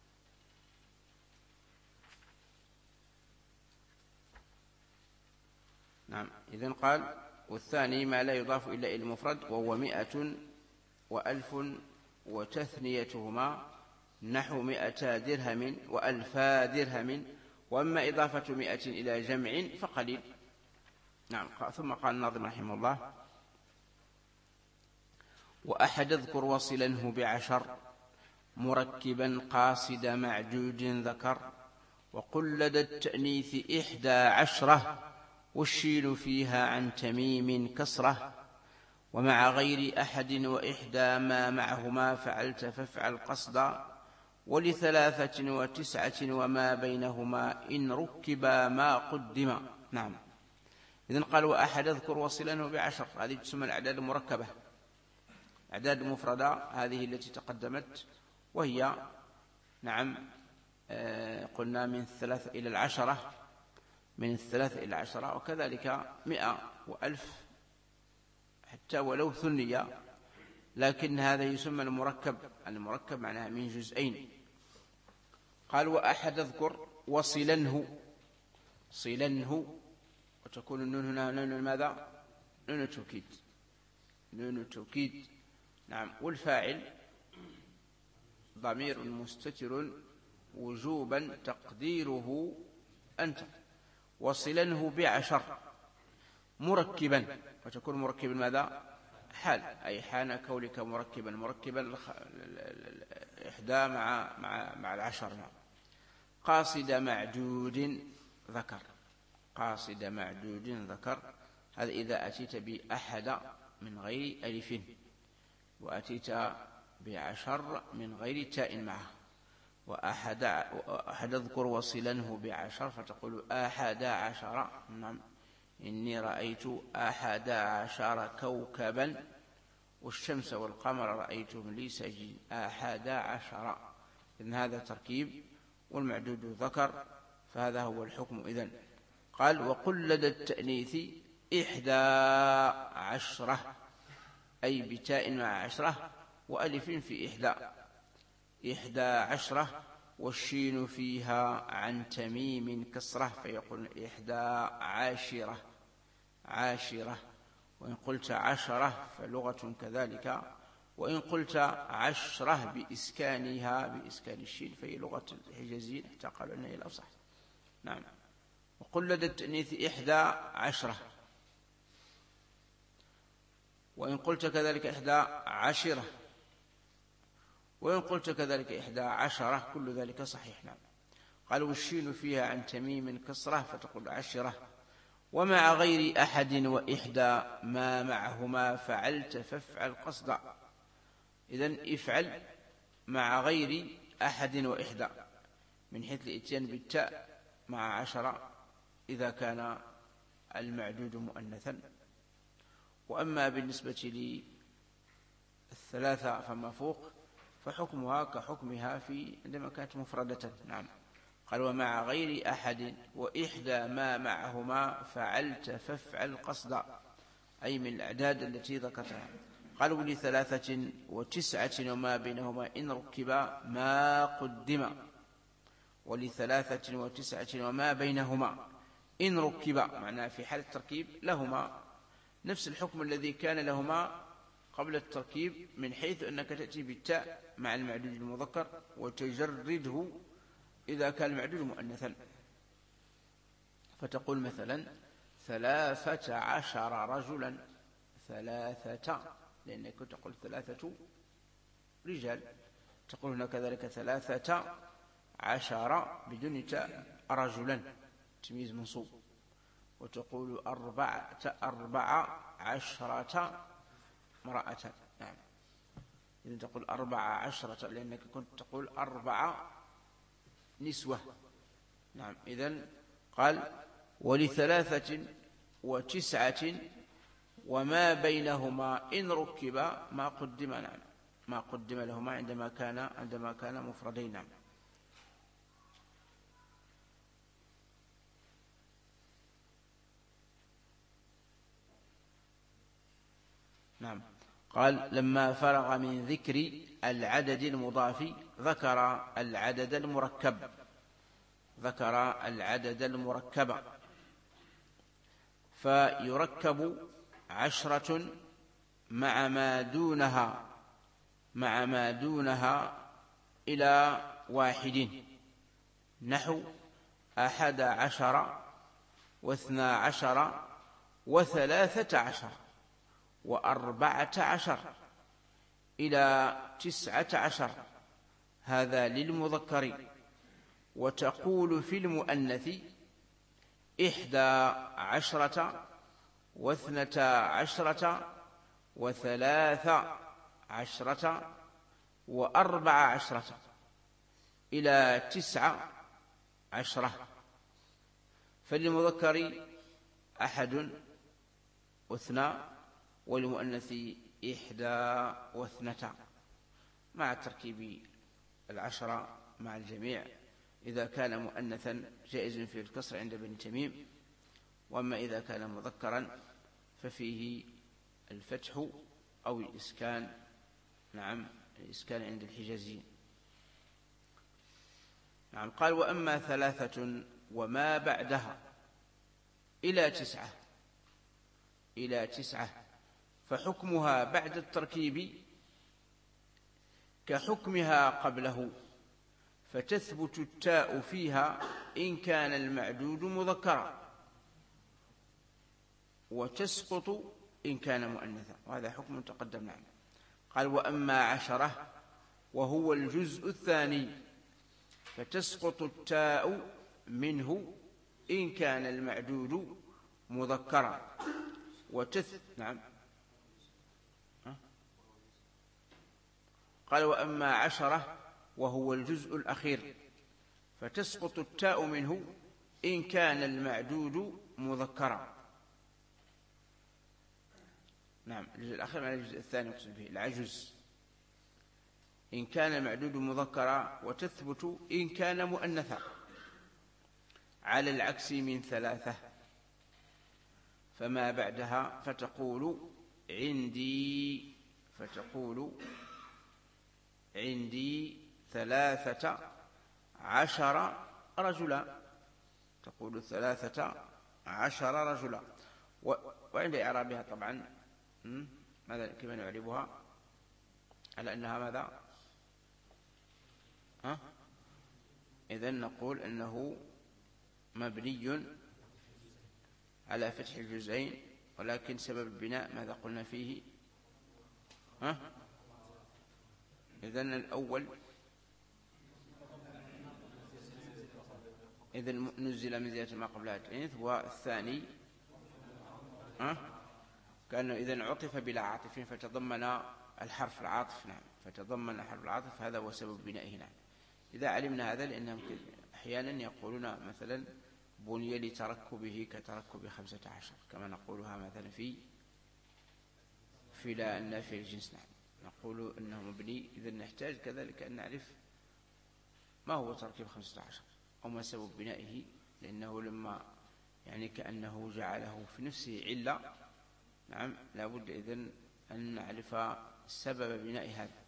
نعم. إذن قال والثاني ما لا يضاف إلا إلى المفرد وهو مئة وألف، وتثنيتهما نحو مئتا درهم وألفا درهم. وأما إضافة مئة إلى جمع فقليل. نعم. ثم قال الناظم رحمه الله وأحد اذكر وصلنه بعشر مركبا قاصد معجوج ذكر، وقل لدى التأنيث إحدى عشرة والشين فيها عن تميم كسرة، ومع غير أحد وإحدى ما معهما فعلت فافعل قصدا، ولثلاثة وتسعة وما بينهما إن ركبا ما قدما. نعم. إذن قال وأحد اذكر وصلنه بعشر، هذه تسمى الأعداد المركبة. أعداد مفردة هذه التي تقدمت، وهي نعم آه قلنا من الثلاثة إلى العشرة، من الثلاثة إلى العشرة، وكذلك مئة وألف حتى ولو ثنية، لكن هذا يسمى المركب. المركب معناها من جزئين. قال وأحد اذكر وصلنه، صلنه، وتكون النون هنا نون ماذا؟ نون التوكيد، نون التوكيد. نعم. والفاعل ضمير مستتر وجوبا تقديره أنت. وصلنه بعشر مركبا، وتكون مركبا ماذا؟ حال، أي حان كونك مركبا، مركبا إحدى مع مع مع العشر. قاصد معدود ذكر، قاصد معدود ذكر، هذا إذا أتيت بأحد من غير ألف، وأتيت بعشر من غير تاء معه. وأحد أحد اذكر وصلنه بعشر، فتقول أحد عشر. نعم. إني رأيت أحد عشر كوكبا والشمس والقمر رأيتهم لي ساجدين. أحد عشر، إن هذا تركيب والمعدود ذكر، فهذا هو الحكم إذن. قال وقلد التأنيث إحدى عشرة، أي بتاء مع عشرة وألف في إحدى، إحدى عشرة، والشين فيها عن تميم كسرة، فيقول إحدى عاشرة، عاشرة. وإن قلت عشرة فلغة كذلك، وإن قلت عشرة بإسكانها بإسكان الشين فهي لغة الحجازيين، حتى قالوا أنها الأفصح. نعم. وقلد التأنيث إحدى عشرة، وإن قلت كذلك إحدى عشرة، وإن قلت كذلك إحدى عشرة، كل ذلك صحيح. نعم. قال والشين فيها عن تميم كسرة، فتقول عشرة. ومع غير أحد وإحدى ما معهما فعلت فافعل قصدا. إذن افعل مع غير أحد وإحدى، من حيث الإتيان بالتاء مع عشرة إذا كان المعدود مؤنثا. وأما بالنسبة للثلاثة فما فوق فحكمها كحكمها في عندما كانت مفردة. نعم. قال ومع غير أحد وإحدى ما معهما فعلت فافعل قصدا، أي من الأعداد التي ذكرتها. قالوا لثلاثة وتسعة وما بينهما إن ركبا ما قدم، ولثلاثة وتسعة وما بينهما إن ركبا، معناه في حال التركيب لهما نفس الحكم الذي كان لهما قبل التركيب، من حيث أنك تأتي بالتاء مع المعدود المذكر وتجرده إذا كان المعدود مؤنثا، فتقول مثلا ثلاثة عشر رجلا، ثلاثة، لأنك تقول ثلاثة رجال. تقول هنا كذلك ثلاثة عشر بدون تاء رجلا، تمييز منصوب. وتقول أربعة أربعة عشرة امرأة. نعم. إذن تقول أربعة عشرة لأنك كنت تقول أربعة نسوة. نعم. إذن قال ولثلاثة وتسعة وما بينهما إن ركب ما قدم. نعم. ما قدم لهما عندما كان عندما كان مفردين. نعم. نعم. قال لما فرغ من ذكر العدد المضاف ذكر العدد المركب، ذكر العدد المركب. فيركب عشرة مع ما دونها مع ما دونها إلى واحد، نحو أحد عشر واثنا عشر وثلاثة عشر وأربعة عشر إلى تسعة عشر، هذا للمذكر. وتقول في المؤنث إحدى عشرة واثنتا عشرة وثلاث عشرة وأربع عشرة إلى تسعة عشرة. فللمذكر أحد واثنى، وللمؤنث إحدى واثنتا، مع تركيب العشرة مع الجميع. إذا كان مؤنثا جائز فيه الكسر عند بني تميم، وأما إذا كان مذكرا ففيه الفتح أو الإسكان. نعم. الإسكان عند الحجازيين. نعم. قال وأما ثلاثة وما بعدها إلى تسعة إلى تسعة فحكمها بعد التركيب كحكمها قبله، فتثبت التاء فيها إن كان المعدود مذكرا، وتسقط إن كان مؤنثا، وهذا حكم تقدم. نعم. قال وأما عشرة وهو الجزء الثاني فتسقط التاء منه إن كان المعدود مذكرا وتث نعم قال وأما عشرة وهو الجزء الأخير فتسقط التاء منه إن كان المعدود مذكرا. نعم. الجزء الأخير معنى الجزء الثاني يقصد به العجز، إن كان المعدود مذكرا، وتثبت إن كان مؤنثا، على العكس من ثلاثة فما بعدها فتقول عندي فتقول عندي ثلاثة عشر رجلا، تقول ثلاثة عشر رجلا. وعند إعرابها طبعا ماذا كيف نعربها؟ على أنها ماذا؟ ها؟ إذن نقول أنه مبني على فتح الجزئين، ولكن سبب البناء ماذا قلنا فيه؟ ها؟ إذن الأول إذن نزل من زيادة ما قبلها التأنيث، والثاني ها؟ كأنه إذن عطف بلا عاطف فتضمن الحرف العاطف. نعم. فتضمن حرف العاطف، هذا هو سبب بنائه. نعم. إذا علمنا هذا، لأنهم أحيانا يقولون مثلا بني لتركبه كتركب خمسة عشر، كما نقولها مثلا في في لا النافع الجنس. نعم. نقول أنه مبني، إذا نحتاج كذلك أن نعرف ما هو تركيب خمسة عشر أو ما سبب بنائه، لأنه لما يعني كأنه جعله في نفسه علة. نعم. لا بد إذن أن نعرف سبب بناء هذا.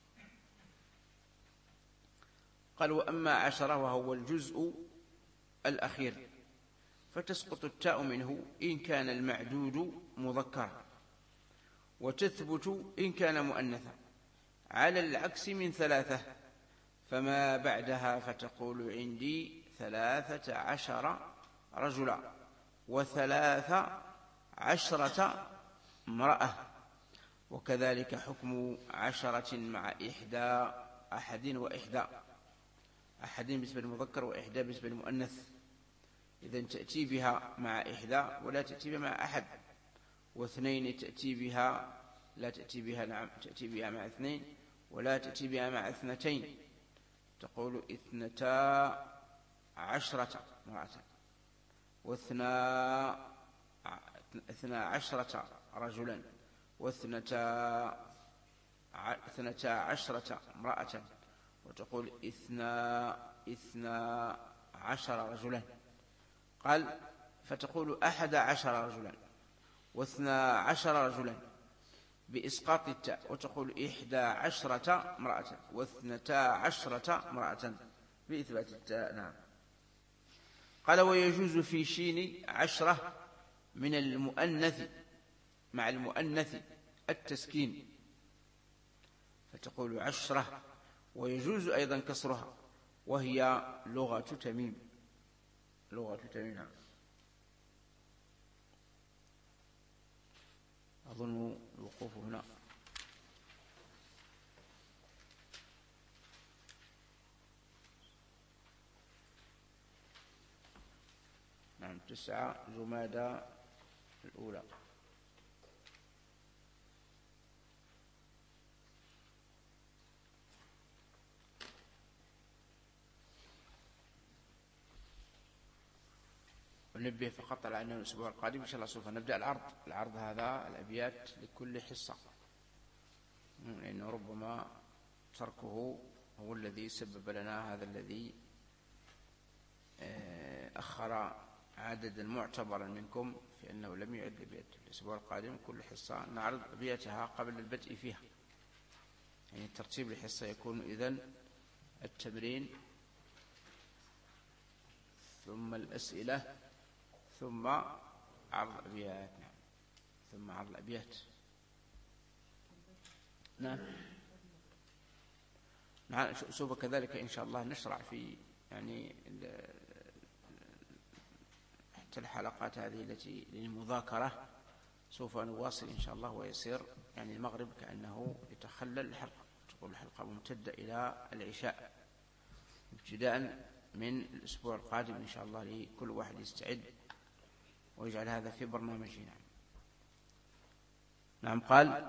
قال وأما عشرة وهو الجزء الأخير فتسقط التاء منه إن كان المعدود مذكرا، وتثبت إن كان مؤنثا، على العكس من ثلاثة فما بعدها فتقول عندي ثلاثة عشر رجلا وثلاث عشرة امرأة، وكذلك حكم عشرة مع إحدى أحد وإحدى، أحد بالنسبة للمذكر وإحدى بالنسبة للمؤنث. إذن تأتي بها مع إحدى ولا تأتي بها مع أحد، واثنين تأتي بها لا تأتي بها نعم تأتي بها مع اثنين ولا تأتي بها مع اثنتين، تقول اثنتا عشرة امرأة واثنا اثنا عشرة رجلا واثنتا اثنتا عشرة امرأة، وتقول اثنا اثنا عشر رجلا. قال فتقول أحد عشر رجلا واثنا عشر رجلا بإسقاط التاء، وتقول إحدى عشرة امرأة واثنتا عشرة امرأة بإثبات التاء. نعم. قال ويجوز في شين عشرة من المؤنث مع المؤنث التسكين، فتقول عشرة، ويجوز أيضا كسرها، وهي لغة تميم لغة تميم. نعم. أظن الوقوف هنا. نعم. تسعة جمادى الأولى. ونبه فقط على أنه الأسبوع القادم إن شاء الله سوف نبدأ العرض العرض هذا الأبيات لكل حصة، لأنه ربما تركه هو الذي سبب لنا هذا الذي أخر عددا معتبرا منكم في أنه لم يعد لبيت. الأسبوع القادم كل حصة نعرض أبياتها قبل البدء فيها، يعني ترتيب الحصة يكون إذن التمرين ثم الأسئلة ثم عرض الأبيات. نعم ثم عرض الأبيات. نعم نعم سوف كذلك إن شاء الله نشرع في يعني حتى الحلقات هذه التي للمذاكرة سوف نواصل إن شاء الله، ويصير يعني المغرب كأنه يتخلل الحلقة، تقول الحلقة ممتدة إلى العشاء ابتداء من الأسبوع القادم إن شاء الله، لكل واحد يستعد ويجعل هذا في برنامجنا. نعم قال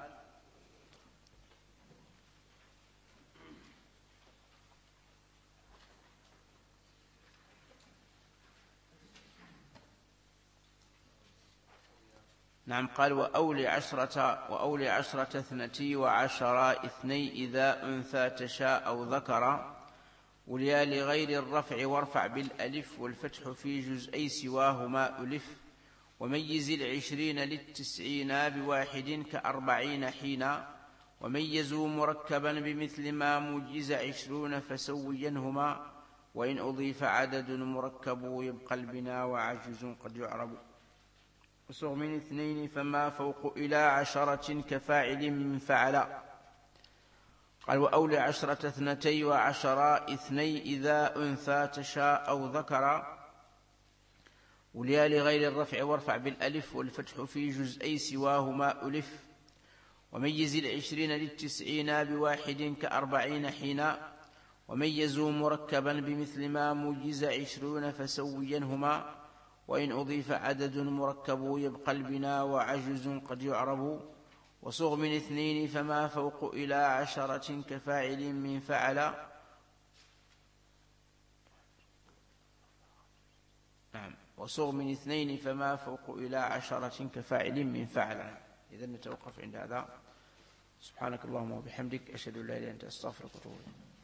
نعم قال وأولي عشرة وأولي عشرة اثنتي وعشرة اثني إذا أنثى تشاء أو ذكر، وليا لغير الرفع وارفع بالألف، والفتح في جزئي سواهما ألف، وميز العشرين للتسعين بواحد كأربعين حينا، وميزوا مركبا بمثل ما مجز عشرون فسوينهما، وإن أضيف عدد مركب يبقى البناء وعجز قد يعرب، وصغ من اثنين فما فوق إلى عشرة كفاعل من فعل. قال وأولي عشرة اثنتي وعشرة اثني إذا أنثى تشاء أو ذكر، وليا لغير الرفع وارفع بالألف، والفتح في جزئي سواهما ألف، وميز العشرين للتسعين بواحد كأربعين حينا، وميزوا مركبا بمثل ما مجز عشرون فسوينهما، وإن أضيف عدد مركب يبقى البناء وعجز قد يعرب، وصغ من اثنين فما فوق إلى عشرة كفاعل من فعل. نعم وصغ من اثنين فما فوق إلى عشرة كفاعل من فعل. إذن نتوقف عند هذا. سبحانك اللهم وبحمدك أشهد أن لا إله إلا أنت أستغفرك وأتوب إليك.